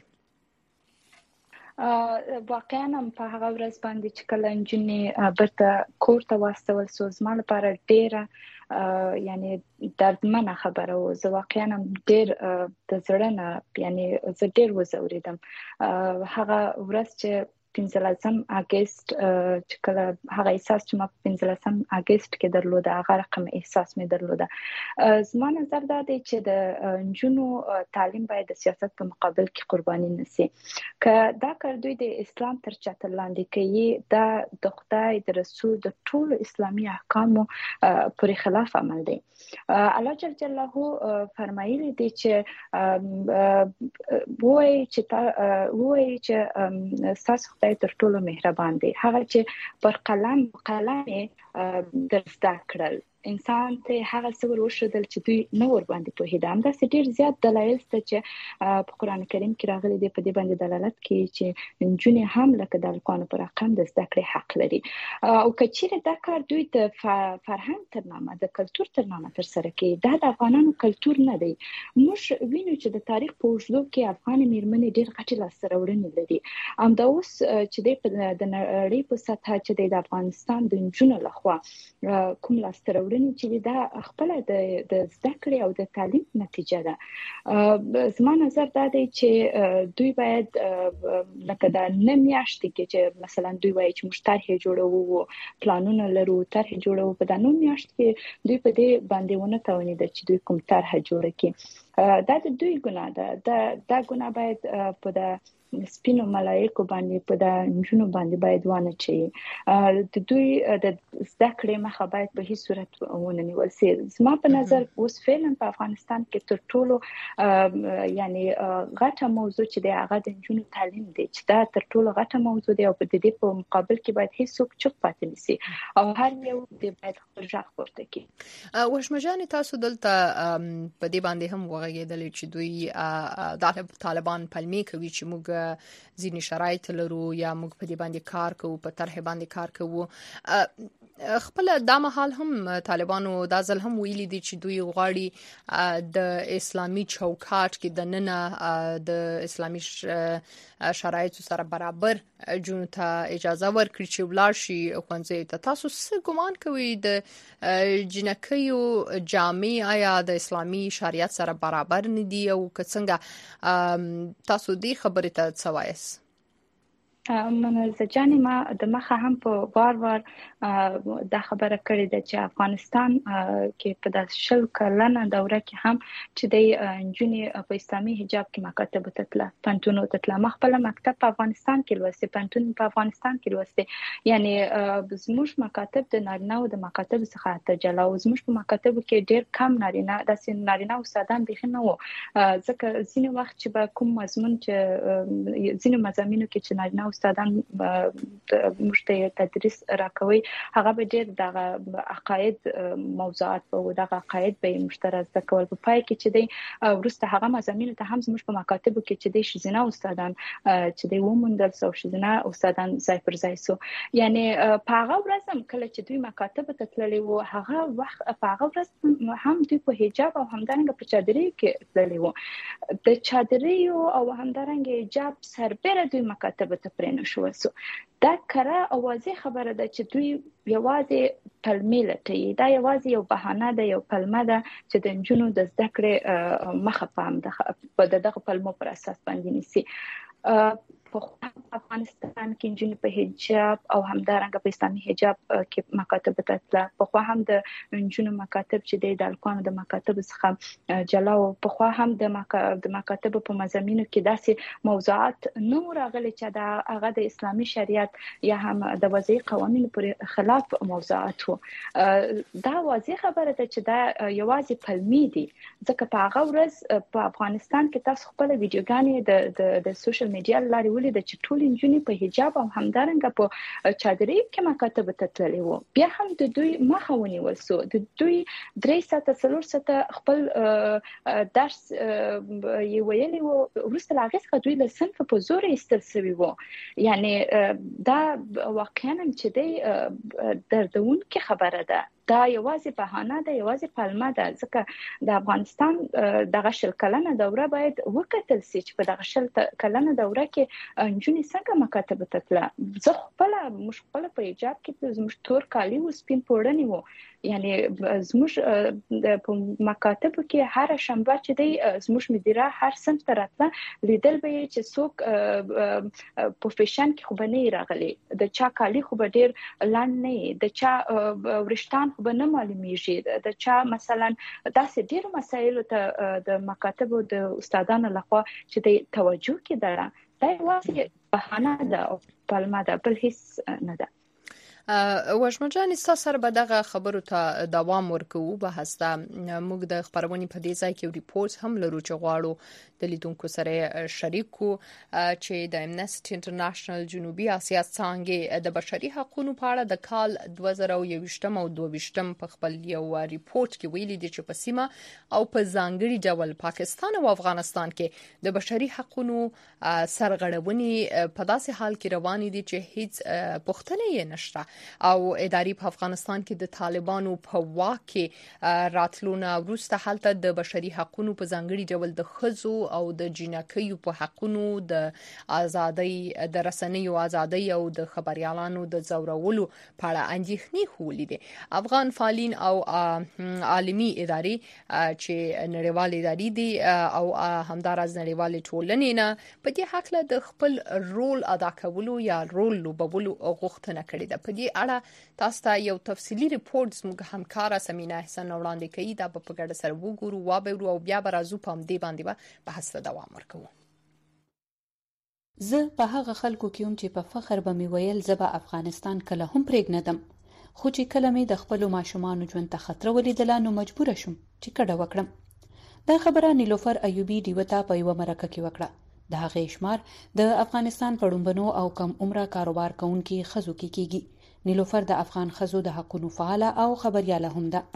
واقعا په هغه ورځ باندې چې کله انجنې برته کوړه واستول سو زما لپاره ډیره یعنی دردمنه خبره و. زه واقعا ډیر د زړه نه یعنی زه ډیر وزوریدم. هغه ورځ چې پنځلسم اگست چې کله هغه احساس چې ما پنځلسم اگست کې درلوده هغه رقم احساس مې درلوده زما نظر دا دی چې د نجونو تعلیم باید د سیاست په مقابل کې قرباني نشي که دا کار دوی د اسلام تر چتر لاندې کوي دا د خدای د رسول د ټول اسلامي احکامو پر خلاف عمل دی الله جل جلاله فرمایلی دی چې وای چې تا وای چې تاسو خدای تر ټولو مهربان دی هغه چې پر قلم قلم درسته کړل انسان ته هغه څور وشدل چې دوی نو ور باندې په هدام دا ډیر زیات دلایل ست چې په قران کریم کې راغلي دي په دې باندې دلالت کوي چې نجونې هم لکه د الکانو پر رقم د زده کړې حق لري او کچېره دا کار دوی د فرهنګ تر نامه د کلچر تر نامه تر سره کوي دا د افغانانو کلچر نه دی موږ وینو چې د تاریخ په اوږدو کې افغان میرمنې ډیر غټي لاسته راوړنې لري ام دا اوس چې د نړۍ په سطح چې د افغانستان د نجونو لخوا کوم لاسته راوړنې چې دا خپل د د زده کړې او د تعلیم نتیجه ده زما نظر دا دی چې دوی باید لکه دا نه میاشتې کې چې مثلا دوی وایي چې موږ طرحې جوړوو پلانونه لرو طرحې جوړوو په دا نو میاشت کې دوی په دې باندې ونه توانید چې دوی کوم طرح جوړ کړي دا د دوی ګناه ده دا دا ګناه باید په د سپینو ملایکو باندې په د نجونو باندې باید وانه چي د دوی د زده کړې مخه باید په هیڅ صورت ونه نیول شي زما په نظر اوس فعلا په افغانستان کې تر ټولو یعنی غټه موضوع چې د هغه د نجونو تعلیم دی چې دا تر ټولو غټه موضوع دی او په دې په مقابل کې باید هیڅ څوک چوپ پاتې نشي او هر یو د باید خپل ځای پورته کړي وشمجان تاسو دلته په دې باندې هم وغږیدل چې دوی د طالبان پلمې کوي چې موږ ځینې شرایط لرو یا موږ په دې باندې کار کوو په طرح باندې کار کوو خپل د مهال هم طالبانو د ځل هم ویلي دي چې دوی غواړي د اسلامي چوکاټ کې د نننه د اسلامي شرایط سره برابر جنو ته اجازه ورکړي چې ولاړ شي ښوونځي ته تاسو څه ګمان کوئ د جنکیو جامع آیا د اسلامي شریعت سره برابر نه دي او که څنګه تاسو دې خبرې ته څه وایاست منزه جانې ما د مخه هم په وار وار دا خبره کړې ده چې افغانستان کې په داس شل کلنه دوره کې هم چې د نجونې په اسلامي حجاب کې مکاتب تطلا پنتونو تطلا مخبل مکتب په افغانستان کې لوستي پنتون په افغانستان کې لوستي یعنی زموږ مکاتب د نارینه او د مکاتب څخه ته جلا او زموږ په مکاتب کې ډېر کم نارینه د نارینه استادان به نه وو ځکه ځینې وخت چې به کوم مضمون چې ځینې مضامینو کې چې نارینه استادان مشته تدریس راکوي هغه به ډېر د عقاید موضوعات او د عقاید به مشترک ذکر په پای کې چې دی ورسته هغه مضامین ته هم زموږ په مکاتبو کې چې دی شزینه استادان چې دی ومندل سو شزینه استادان ځای پر ځای سو یعنی په هغه ورځ هم کله چې دوی مکاتب ته تللی وو هغه وخت په هغه ورځ هم دوی په حجاب او همدارنګه په چادرې کې تللی وو د چادرې او همدارنګه حجاب سربېره دوی مکاتب ته نشو وسو دا کړه اوازه خبره ده چې دوی یوازې پلمې لټي دا یوازې یو بهانه ده یو پلمه ده چې د نجونو د زده کړې مخه پام ده په دغه پلمو پر اساس باندې نيسي په افغانستان کې نجونې په حجاب او همدارنګه په اسلامي حجاب کې مکاتب ته تلل په خو هم د نجونو مکاتب چې د الکانو د مکاتب څخه جلا او په خو هم د مکاتب په مضامینو کې داسې موضوعات نو راغلي چې د هغه د اسلامي شریعت یا هم د وضعي قوانینو پر خلاف موضوعات وو دا واضح خبره ده چې دا یوازې پلمې دي ځکه په هغه ورځ په افغانستان کې تاسو خپل ویډیوګانې د د سوشل میډیا لارې ولې د چټول انجونی په حجاب او همدارنګه په چادرې کې مکاتب ته تللی وو بیا هم د دوی مخه ونیول سو د دوی درې ساعته څلور ساعته خپل درس یې ویلي وو ورسته لاغیس که دوی له صنف په زور ایستل سوي وو یعنی دا واقعا چې دی دردونکې خبره ده دا یوازې بهانه ده یوازې پلمه ده ځکه د افغانستان دغه شل کلنه دوره باید وکتل شي چې په دغه شل کلنه دوره کې نجونې څنګه مکاتب ته تلله زه خپل موږ خپل په ایجاب کې زموږ تور کالي او سپین پوړنی وو یعنی زموږ د مکاتب کې هر شنبه چې دی زموږ مدیره هر سم تراتله لیدل به چې څوک په فیشن کې خو بنې راغلي د چا کالي خو به ډیر لاند نه د چا ورشتان خو به نه معلومیږي د چا مثلا داسې ډیر مسایل ته د مکاتب او د استادانو لخوا چې د توجه کې دره دا واسه بهانه ده پلمه ده بل هیڅ نه ده. وشمه جان سره به دغه خبرو ته دوام ورکو به هسته موږ د خبرونې په دې ځای کې ریپورت هم لرو چې غواړو د لیدونکو سره شریک کو چې د امنسټي انټرنیشنل جنوبي اسیا څنګه د بشري حقوقو په اړه د کال دوه زره یوویشتم او دوه ویشتم په خپل یو ریپورت کې ویلي دي چې په سیمه او په ځانګړي ډول پاکستان او افغانستان کې د بشري حقوقو سرغړونې په داسې حال کې روان دي چې هیڅ پوښتنه یې نشته او اداري په افغانستان کې د طالبانو په واک کې راتلونه وروسته حالت د بشري حقوقو په ځانګړي ډول د خزو او د جنکیو په حقوقو د ازادۍ د رسنیو ازادۍ او د خبريالانو د زورولو په اړه اندېښنې خولې دي. افغان فعالین او عالمي اداري چې نړیوال اداري دي او همدارز نړیوال ټولنې نه په دې حق له د خپل رول ادا کولو یا رول لوبولو غوښتنه کړې ده. په دې اړه تاسو ته یو تفصیلی ریپورت زموږ همکار سمینا احسان وړاندې کوي دا په ګډه سره وګورو وابه او بیا به راځو په دې باندې به بحث دوام ورکوو. زه په هغه خلکو کې هم چې په فخر به مې ویل زه به افغانستان کله هم پرېږدم خو چې کله مې د خپل ماشومان ژوند ته خطر ولیدل نو مجبور شوم چې کډه وکړم. دا خبره نیلوفر ایوبی دیوتا په یو مرکه کې وکړه. د هغه شمار د افغانستان په ډومبنو او کم عمره کاروبار کوونکي خزو کې کیږي. نیلوفر د افغان خزو د حقوقو فعاله او خبرياله هم ده.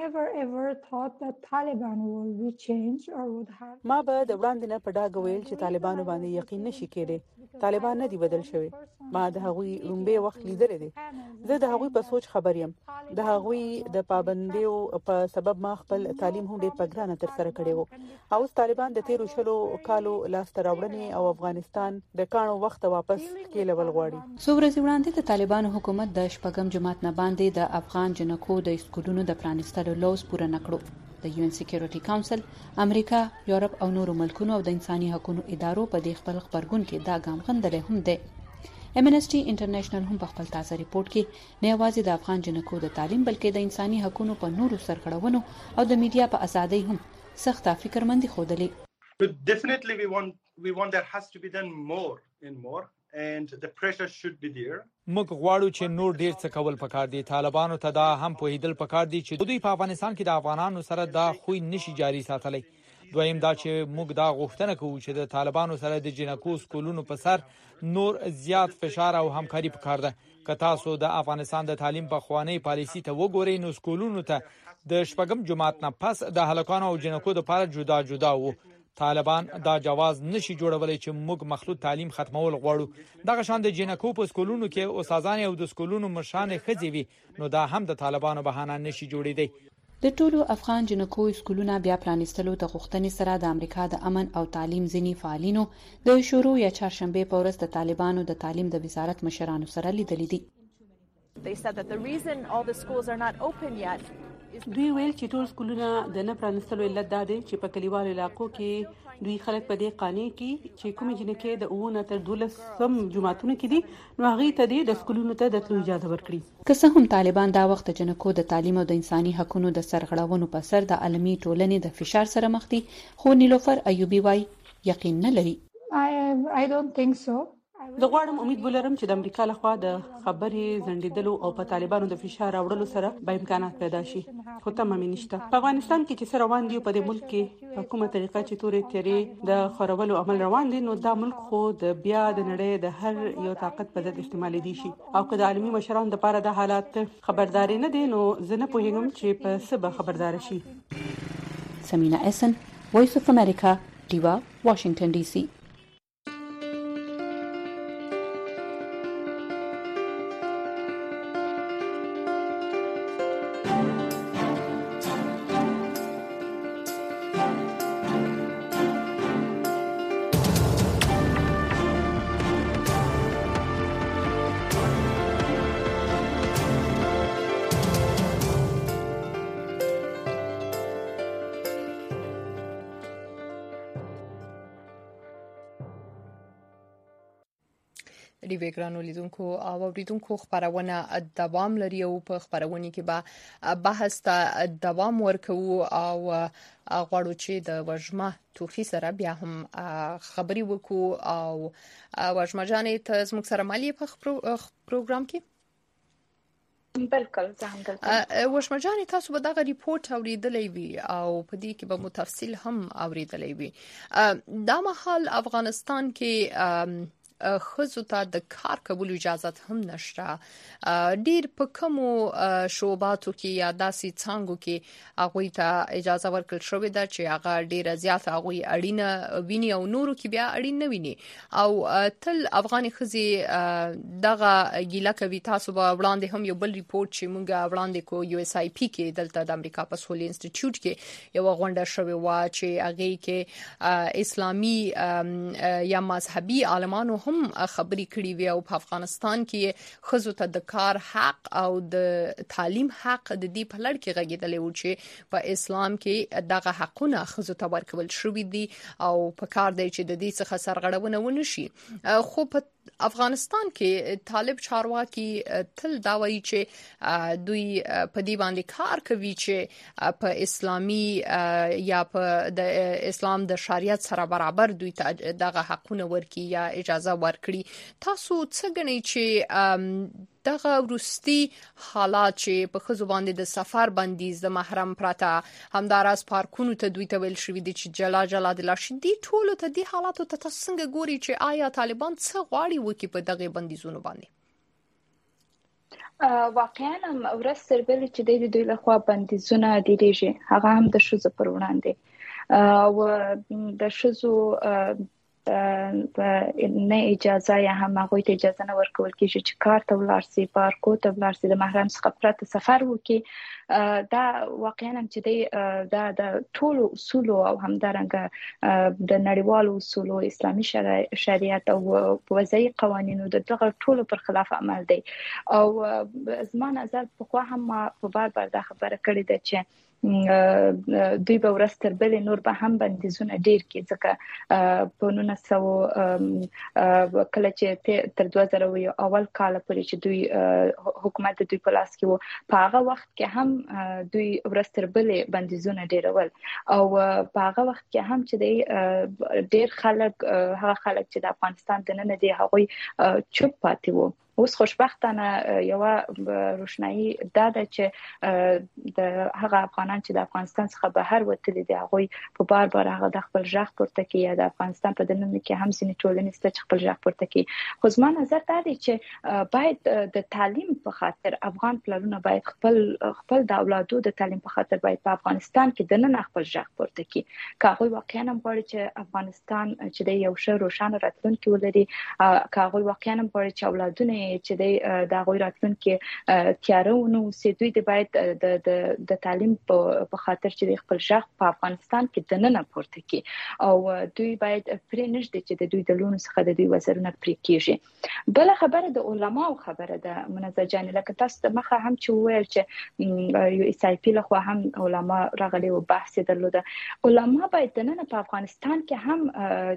ما به د وړاندې نه په ډاګه ویل چې طالبانو باندې یقین نشي کېدی. طالبان نه دی بدل شوی. ما د هغوی لومبه وخت لیدل دي. زه د هغوی په سوچ خبر یم. د هغوی د پابندیو په سبب ما خپل تعلیم هم ډېر پګرانه تر سره کړی وو. او طالبان د تیرو شلو کالو لاس تراوړنې او افغانستان د کانو وخت واپس کېلول غواړي. څو ورځې وړاندې د طالبانو حکومت د شپږم جماعت نه باندې د افغان جنکو د سکولونو د پرانیستلو لوز پوره نکړو. د یو ان سکیورټي کونسل، امریکا، یورپ او نورو ملکونو او د انساني حقوقو ادارو په دې خپل خبرګون کې دا ګام غندل هم دي. امنسټي انټرنیشنل هم په خپل تازه ریپورت کې نه یوازې د افغان جنکو د تعلیم بلکې د انساني حقوقو په نورو سرغړونو او د میډیا په ازادۍ هم سخت فکرمندي خوده. But definitely we want we want there has to be done more and more and the pressure should be there. موږ غواړو چې نور ډیر څه کول پکار دي. طالبانو ته دا هم په هیدل پکار دي چې دوی په افغانستان کې د افغانانو سره دا خوې نشي جاری ساتلی. دویم دا چې موږ دا غوښتنه کوو چې د طالبانو سره د جنکو سکولونو په سر نور زیات فشار او همکاري پکار ده. که تاسو د افغانستان د تعلیم په خوانی پالیسی ته وګورئ نو سکولونو ته د شپږم جماعت نه پس د هلکانو او جنکو لپاره جدا جدا وو. طالبان دا جواز نشي جوړولای چې موږ مخلوط تعلیم ختمول غواړو. دغه شان د جنکو په سکولونو کې استادان او د سکولونو مشران خځوي نو دا هم د طالبانو بهانه نشي جوړیدي. د ټولو افغان جنکو سکولونه بیا پرانیستلو ته غوښتنې سره د امریکا د امن او تعلیم ځینی فعالینو د شروع یا چهارشنبه په ورځ د طالبانو د تعلیم د وزارت مشرانو سره لیدل دي. They said that the reason all the schools are not open yet دوی ویل چې ټول سکولونه د نه پرانیستلو علت دا دی چې په کلیوالو علاقو کې دوی خلک په دې قانې کې چې کومې جنکې د اوونه تر دولسم جماعتونو کې دي نو هغه ته د سکولونو ته د تلو اجازه ورکړي. که څه هم طالبان دا وخت جنکو د تعلیم او د انساني حقوقو د سرغړونو په سر د عالمي ټولنې د فشار سره مخ دي خو نیلوفر ایوبی وای یقین نه لري. I don't think so. د غواړم امید ولرم چې د امریکا لخوا د خبرې زندیدلو او په طالبانو د فشار راوړلو سره به امکانات پیدا شي. خو تمه مې نشته. په افغانستان کې چې سره روان دي په دې ملک کې په کومه طریقه چې تورې تیرې د خورولو عمل روان دي نو دا ملک خو د بیا د نړۍ د هر یو طاقت په ضد استعمال دي شي او که د عالمي مشرانو لپاره د حالات خبرداري نه دي نو زه نه پوهیږم چې په څه به خبردار شي. سمینا احسان، وایس اف امریکا، ډیوا، واشنگټن ډي سي. دی وګرانو لیدونکو او اوریدونکو خبرونه دوام لري او په خبرونه کې به بحث ته دوام ورکوو او غواړو چې د وژمه توفي سره بیا هم خبري وکړو او وژمه جانې ته زموږ سره مالي په پروګرام کې بالکل ځان دلته وشمه جان تاسو به دا ریپورت اوریدلې وي او په دې کې به متفصیل هم اوریدلې وي دا مهال افغانستان کې خزو ته د کار کولو اجازه هم نشته ډیر په کومو شوباتو کې یا داسې څنګه کې هغه ته اجازه ورکړل شوې ده چې هغه ډیر زیات هغه اړینه ویني او نورو کې بیا اړین نه ویني او تل افغاني خزي دغه ګیله کوي تاسو به وړاندې هم یو بل ریپورت چې مونږه وړاندې کو یو اس آی پی کې دلته د امریکا په سولې انسټیټیوټ کې یو غونډه شوې و چې هغه کې اسلامي یا مذهبي عالمانو هم خبري کړي وي او په افغانستان کې خزو ته د کار حق او د تعلیم حق د دې په لړ کې غږیدلې و چې په اسلام کې دغه حقونه خزو ته ورکول شوې دي او په کار دی چې د دې څخه سرغړونه ونشي خو په افغانستان کې طالب چارواکي تل دا وایي چې دوی په دې باندې کار کوي چې په اسلامي یا په د اسلام د شریعت سره برابر دوی ته دغه حقونه ورکړي یا اجازه ورکړي تاسو څه غنئ چې دغه ورستي حالات چې په خزو باندې د سفر بندیز د محرم پراته همداراز پارکونو ته دوی ته ویل شوې دي چې جلا جلا د لاشي دي ټولو ته دي حالاتو ته تاسو څنګه ګوري چې آیا طالبان څه غواړي وکي په دغه بندیزونو باندې واقعا ورس سربل چې د دوی له خوا بندیزونه ډیریږي هغه هم د شوزو پر وړاندې او د شوزو نه اجازه یا هم هغه ته اجازه نه ورکول کیږي چې کار ته ولاړ شي پارکو ته ولاړ شي د محرم څخه پرته سفر وکړي دا واقعا هم چې دا د ټولو اصول او همدارنګه د نړیوالو اصول او اسلامي شریعت او وضعي قوانینو د دغه ټولو پر خلاف عمل دی او زما نظر په خو هم په بار بار دا خبره کړې ده چې دوی به ورستر بل نور به هم بندیزونه ډیر کې ځکه په نولس سوه کله چې تر دوه زره یو اول کال پورې چې دوی حکومت دوی په لاس کې وو په هغه وخت کې هم دوی ورستر بل بندیزونه ډیرول او په هغه وخت کې هم چې ډیر خلک هغه خلک چې د افغانستان د نن دی هغه چوپ پاتې وو اوس خوشبختانه یو روشنايي دا ده چې د هغه افغانان چې د افغانستان څخه بهر وتلي دي هغه په بار بار هغه د خپل ځخ پورته کوي د افغانستان په دننه کې هم سینې ټولنې ست خپل ځخ پورته کوي خو زما نظر دا دی چې باید د تعلیم په خاطر افغان پلانونه باید خپل خپل د اولادو د تعلیم په خاطر باید په افغانستان کې دننه خپل ځخ پورته کوي کاغوی واقعا هم غواړي چې افغانستان چې د یو ښه روښانه راتلونکي ولري کاغوی واقعا هم غواړي چې اولادونه چې د غوړ راتلونکي تیارونه سي دوی د باید د د د تعلیم په خاطر چې خپل ځخ په افغانستان کې دننه پورته کی او دوی باید پرې نشته چې د دوی د لونو څخه د دوی وزرونه پرې کیږي بل خبره د علماو خبره ده منزه جان لکه تاسو د مخه هم چې ویل چې یو اس آی پی له خوا هم علما راغلي او بحث درلوده علما باید دننه په افغانستان کې هم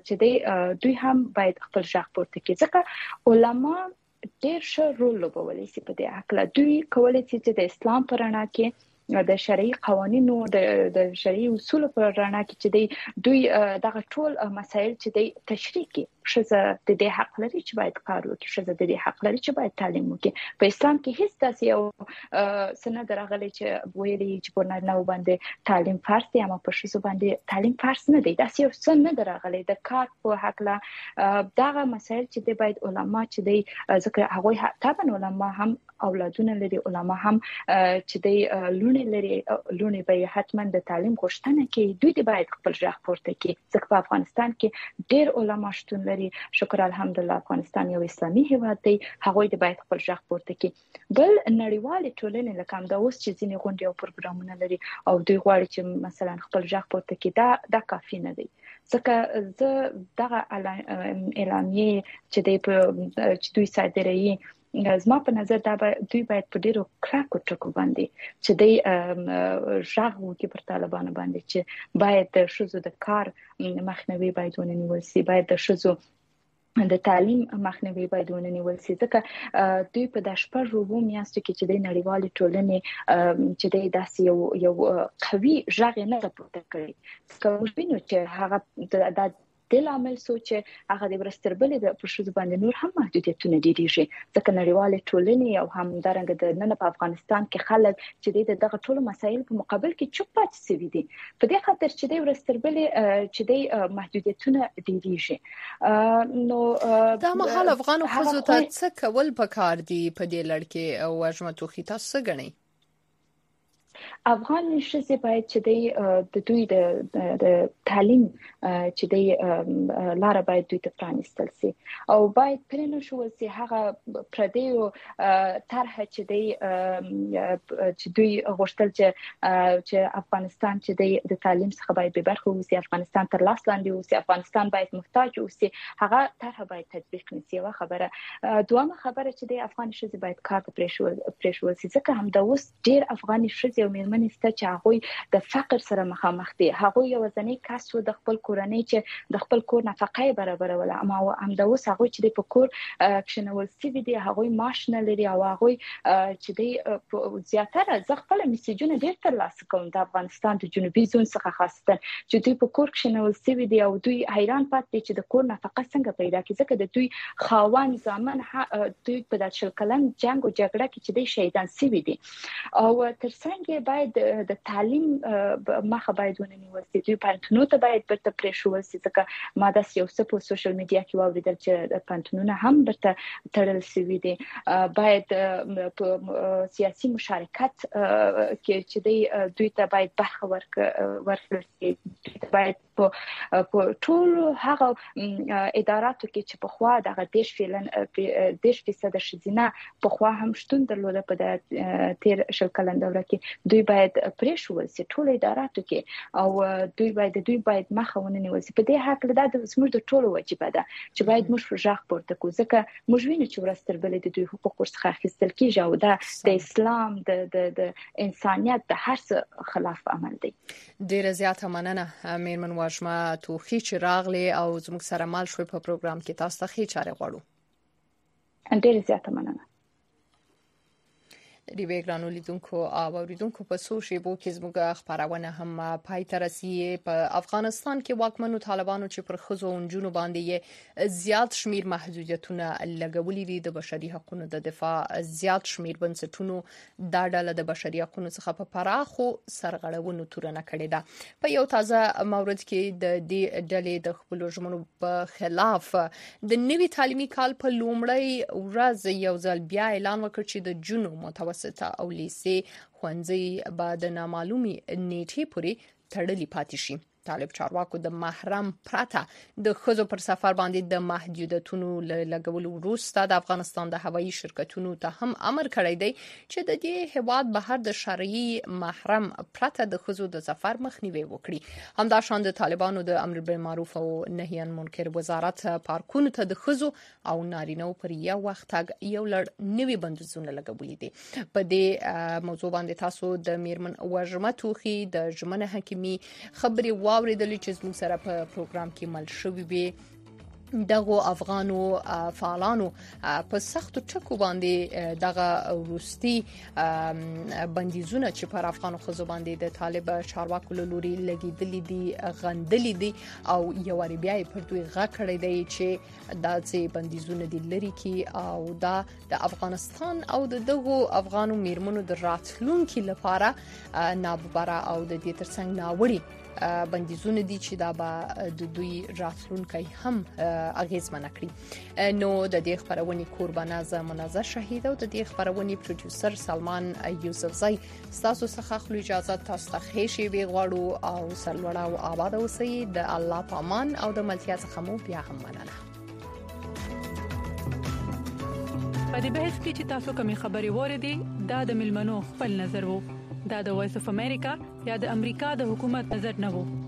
چې دوی هم باید خپل ځخ پورته کی ځکه علما ډېر ښه رول لوبولی شي په دې حق لا دوی کولای شي چې د اسلام پر رڼا کې د شرعي قوانینو د د شرعي اصول پر رڼا کې چې دوی دغه ټول مسایل چې د تشریح کې شزه د دې حق لري چې باید کار وکړي شزه د دې حق لري چې باید تعلیم وکړي په اسلام کې هیڅ داسې یو سند راغلی چې ویلي چې په نارینه باندې تعلیم فرض دی اما په ښځو باندې تعلیم فرض نه دی داسې یو سند راغلی د کار په حق لا دغه مسایل چې د باید علما چې د ذکر هغه طبعا علما هم اولادونه لري علما هم چې د لونه لري لونه به حتما د تعلیم غوښتنه کوي دوی د باید خپل ځخ پورته کوي ځکه په افغانستان کې ډېر علما شتون لري شکر الحمدلله افغانستان یو اسلامي هیواد دی هغه د باید خپل ځخ پورته کوي بل نړیوال ټولنې لکه هم دا اوس چې ځینې غونډې او پروګرامونه لري او دوی غواړي چې مثلا خپل ځخ پورته کوي دا دا کافي نه دی ځکه زه دغه اعلامیه چې د چې دوی صادروي زما په نظر دا دوی باید په ډیرو کراکو ټکو باندې چې د ژغ وکي پر طالبانو باندې چې باید د شذو د کار مخنیوي باید ونیول شي باید د شذو د تعلیم مخنیوي باید ونیول شي ځکه دوی په د شپږ روبو میاشتو کې چې د نړیوال ټولنې چې د داسې یو یو قوي ژغ نه راپورته کړي کوم وینو چې هغه د د عامل سوچ هغه د ورستربلې د پښتو باندې نور هم محدودیتونه ډیریږي ځکه نړیوال ټولنې او هم درنګ د نن په افغانستان کې خلک چې دغه ټولو مسایل په مقابل کې چوپ پاتې سوي دي په دې خاطر چې د ورستربلې چې د محدودیتونه ډیریږي نو دا مهال افغان خزو ته څه کول پکار دي په دې لړ کې او وجمه توخی تاسو غنئ افغان ښځې باید چې د دوی د تعلیم چې د لار باید دوی ته پرانستل شي او باید پرېنه شو چې هغه پردیو طرح چې د چې دوی غوښتل چې چې افغانستان چې د تعلیم څخه باید به برخه وي افغانستان تر لاس لاندې وي افغانستان باید محتاج وي هغه طرح باید تطبیق نشي یو خبره دوامه خبره چې د افغان ښځې باید کار ته پرېښول پرېښول شي ځکه هم د اوس ډېر افغاني ښځې او میرمنې ست چې هغه د فقر سره مخامخ دي هغه یو ځنې کس و د خپل کورنۍ چې د خپل کور نفقه برابرول اما هم د اوس هغه چې د پکور کښنول سی دي هغه معاش نه لري او هغه چې د زیاتره ز خپل میسجونه ډیر تر لاسه کوم د افغانستان د جنوبي زون څخه خاصه چې دوی پکور کښنول سی دي او دوی حیران پاتې چې د کور نفقه څنګه پیدا کیږي ځکه د دوی خاوان ځامن دوی په د شل کلن جنگ او جګړه کې چې د شهیدان سی دي او ترڅنګ باید د تعلیم مخه باید ونیول شي دوی پانتونو ته باید برته پرېښول شي ځکه ما د سیاست په سوشل میډیا کې واوریدل چې پانتونونه هم برته تړل شوي دي باید په سیاسي مشارکت کې چې دوی ته باید برخه ورکړل شي باید په ټول هغه اداراتو کې چې په خوا دغه دیش فیلن دیش فیصد شزینه په خوا هم شتون درلوده په د تیر شل کلن دوره کې دوی باید پرېښول شي ټول اداراتو کې او دوی باید دوی باید مخه ونیول شي په دې حق له د زموږ د ټولو واجب ده چې باید موږ ژغ پورته کوو ځکه موږ وینو چې ورستربلې د دوی حقوق څخه اخیستل کیږي او دا د اسلام د د د انسانيت د هر څه خلاف عمل دی ډیره زیاته مننه میرمن واجمه توخی چې راغلی او زموږ سره مال شوی په پروګرام کې تاسو ته خې چاره غواړو ډیره زیاته مننه د ویګرانو لیدونکو او اوریدونکو په سوشي بو کې زموږ خبرونه هم پای ته رسیدي په افغانستان کې واکمنو طالبانو چې پر خزو اونجونو باندې زیات شمیر محدودیتونه لګولې دي د بشري حقوقو د دفاع زیات شمیر بنسټونو دا ډله د بشري حقوقو څخه په پراخو سرغړونو تورنه کړې ده په یو تازه مورد کې د دې ډلې د خپل ژمنو په خلاف د نوي تعلیمي کال په لومړی ورځ یو ځل بیا اعلان وکړ چې د جنو متوسطه او لیسې خوندزي بعد نامعلومي نیټه پوري تړلې پاتې شي طالب چارواکو د محرم پرته د خزو پر سفر باندې د محدودیتونو لګولو وروسته د افغانستان د هوایي شرکتونو ته هم امر کړی دی چې د دې هواد بهر د شرعي محرم پرته د خزو د سفر مخنیوي وکړي همدا شان د طالبانو د امر بالمعروف او نهي عن منکر وزارت پارکونو ته د خزو او نارینه پر یو وخت تګ یو لړ نوي بندیزونه لګولې دي په دې موضوع باندې تاسو د میرمن واجمه توخی د جمنه حکیمی خبري واوریدل چې زموږ سره په پروګرام کې مل شوی وي دغه افغانو فعالانو په سختو ټکو باندې دغه روستي بندیزونه چې پر افغانو خزو باندې د طالب چارواکو لوري لګیدلې دي غندلې دي او یو ور بیا پر دوی غا کړی دی چې داسې بندیزونه دي لري کې او دا د افغانستان او دغه افغانو میرمنو د راتلونکو لپاره ناببره او د دې ترڅنګ ناوړي بندیزونه دي چې دا به د دوی راتلونکي هم اغیزمن کړي نو د دې خبرونې قربانه زمونږه شهید او د دې خبرونې پروډوسر سلمان یوسفزئی تاسو څخه خپل اجازه تاسو ته خېشي وی غواړو او سرلوړه او آباد اوسئ د الله پامان او د ملتیا څخه مو بیا هم مننه په دې بحث کې چې تاسو کومې خبرې وریدي دا د ملمنو خپل نظر وو دا د وایس اف امریکا یا د امریکا د حکومت نظر نه وو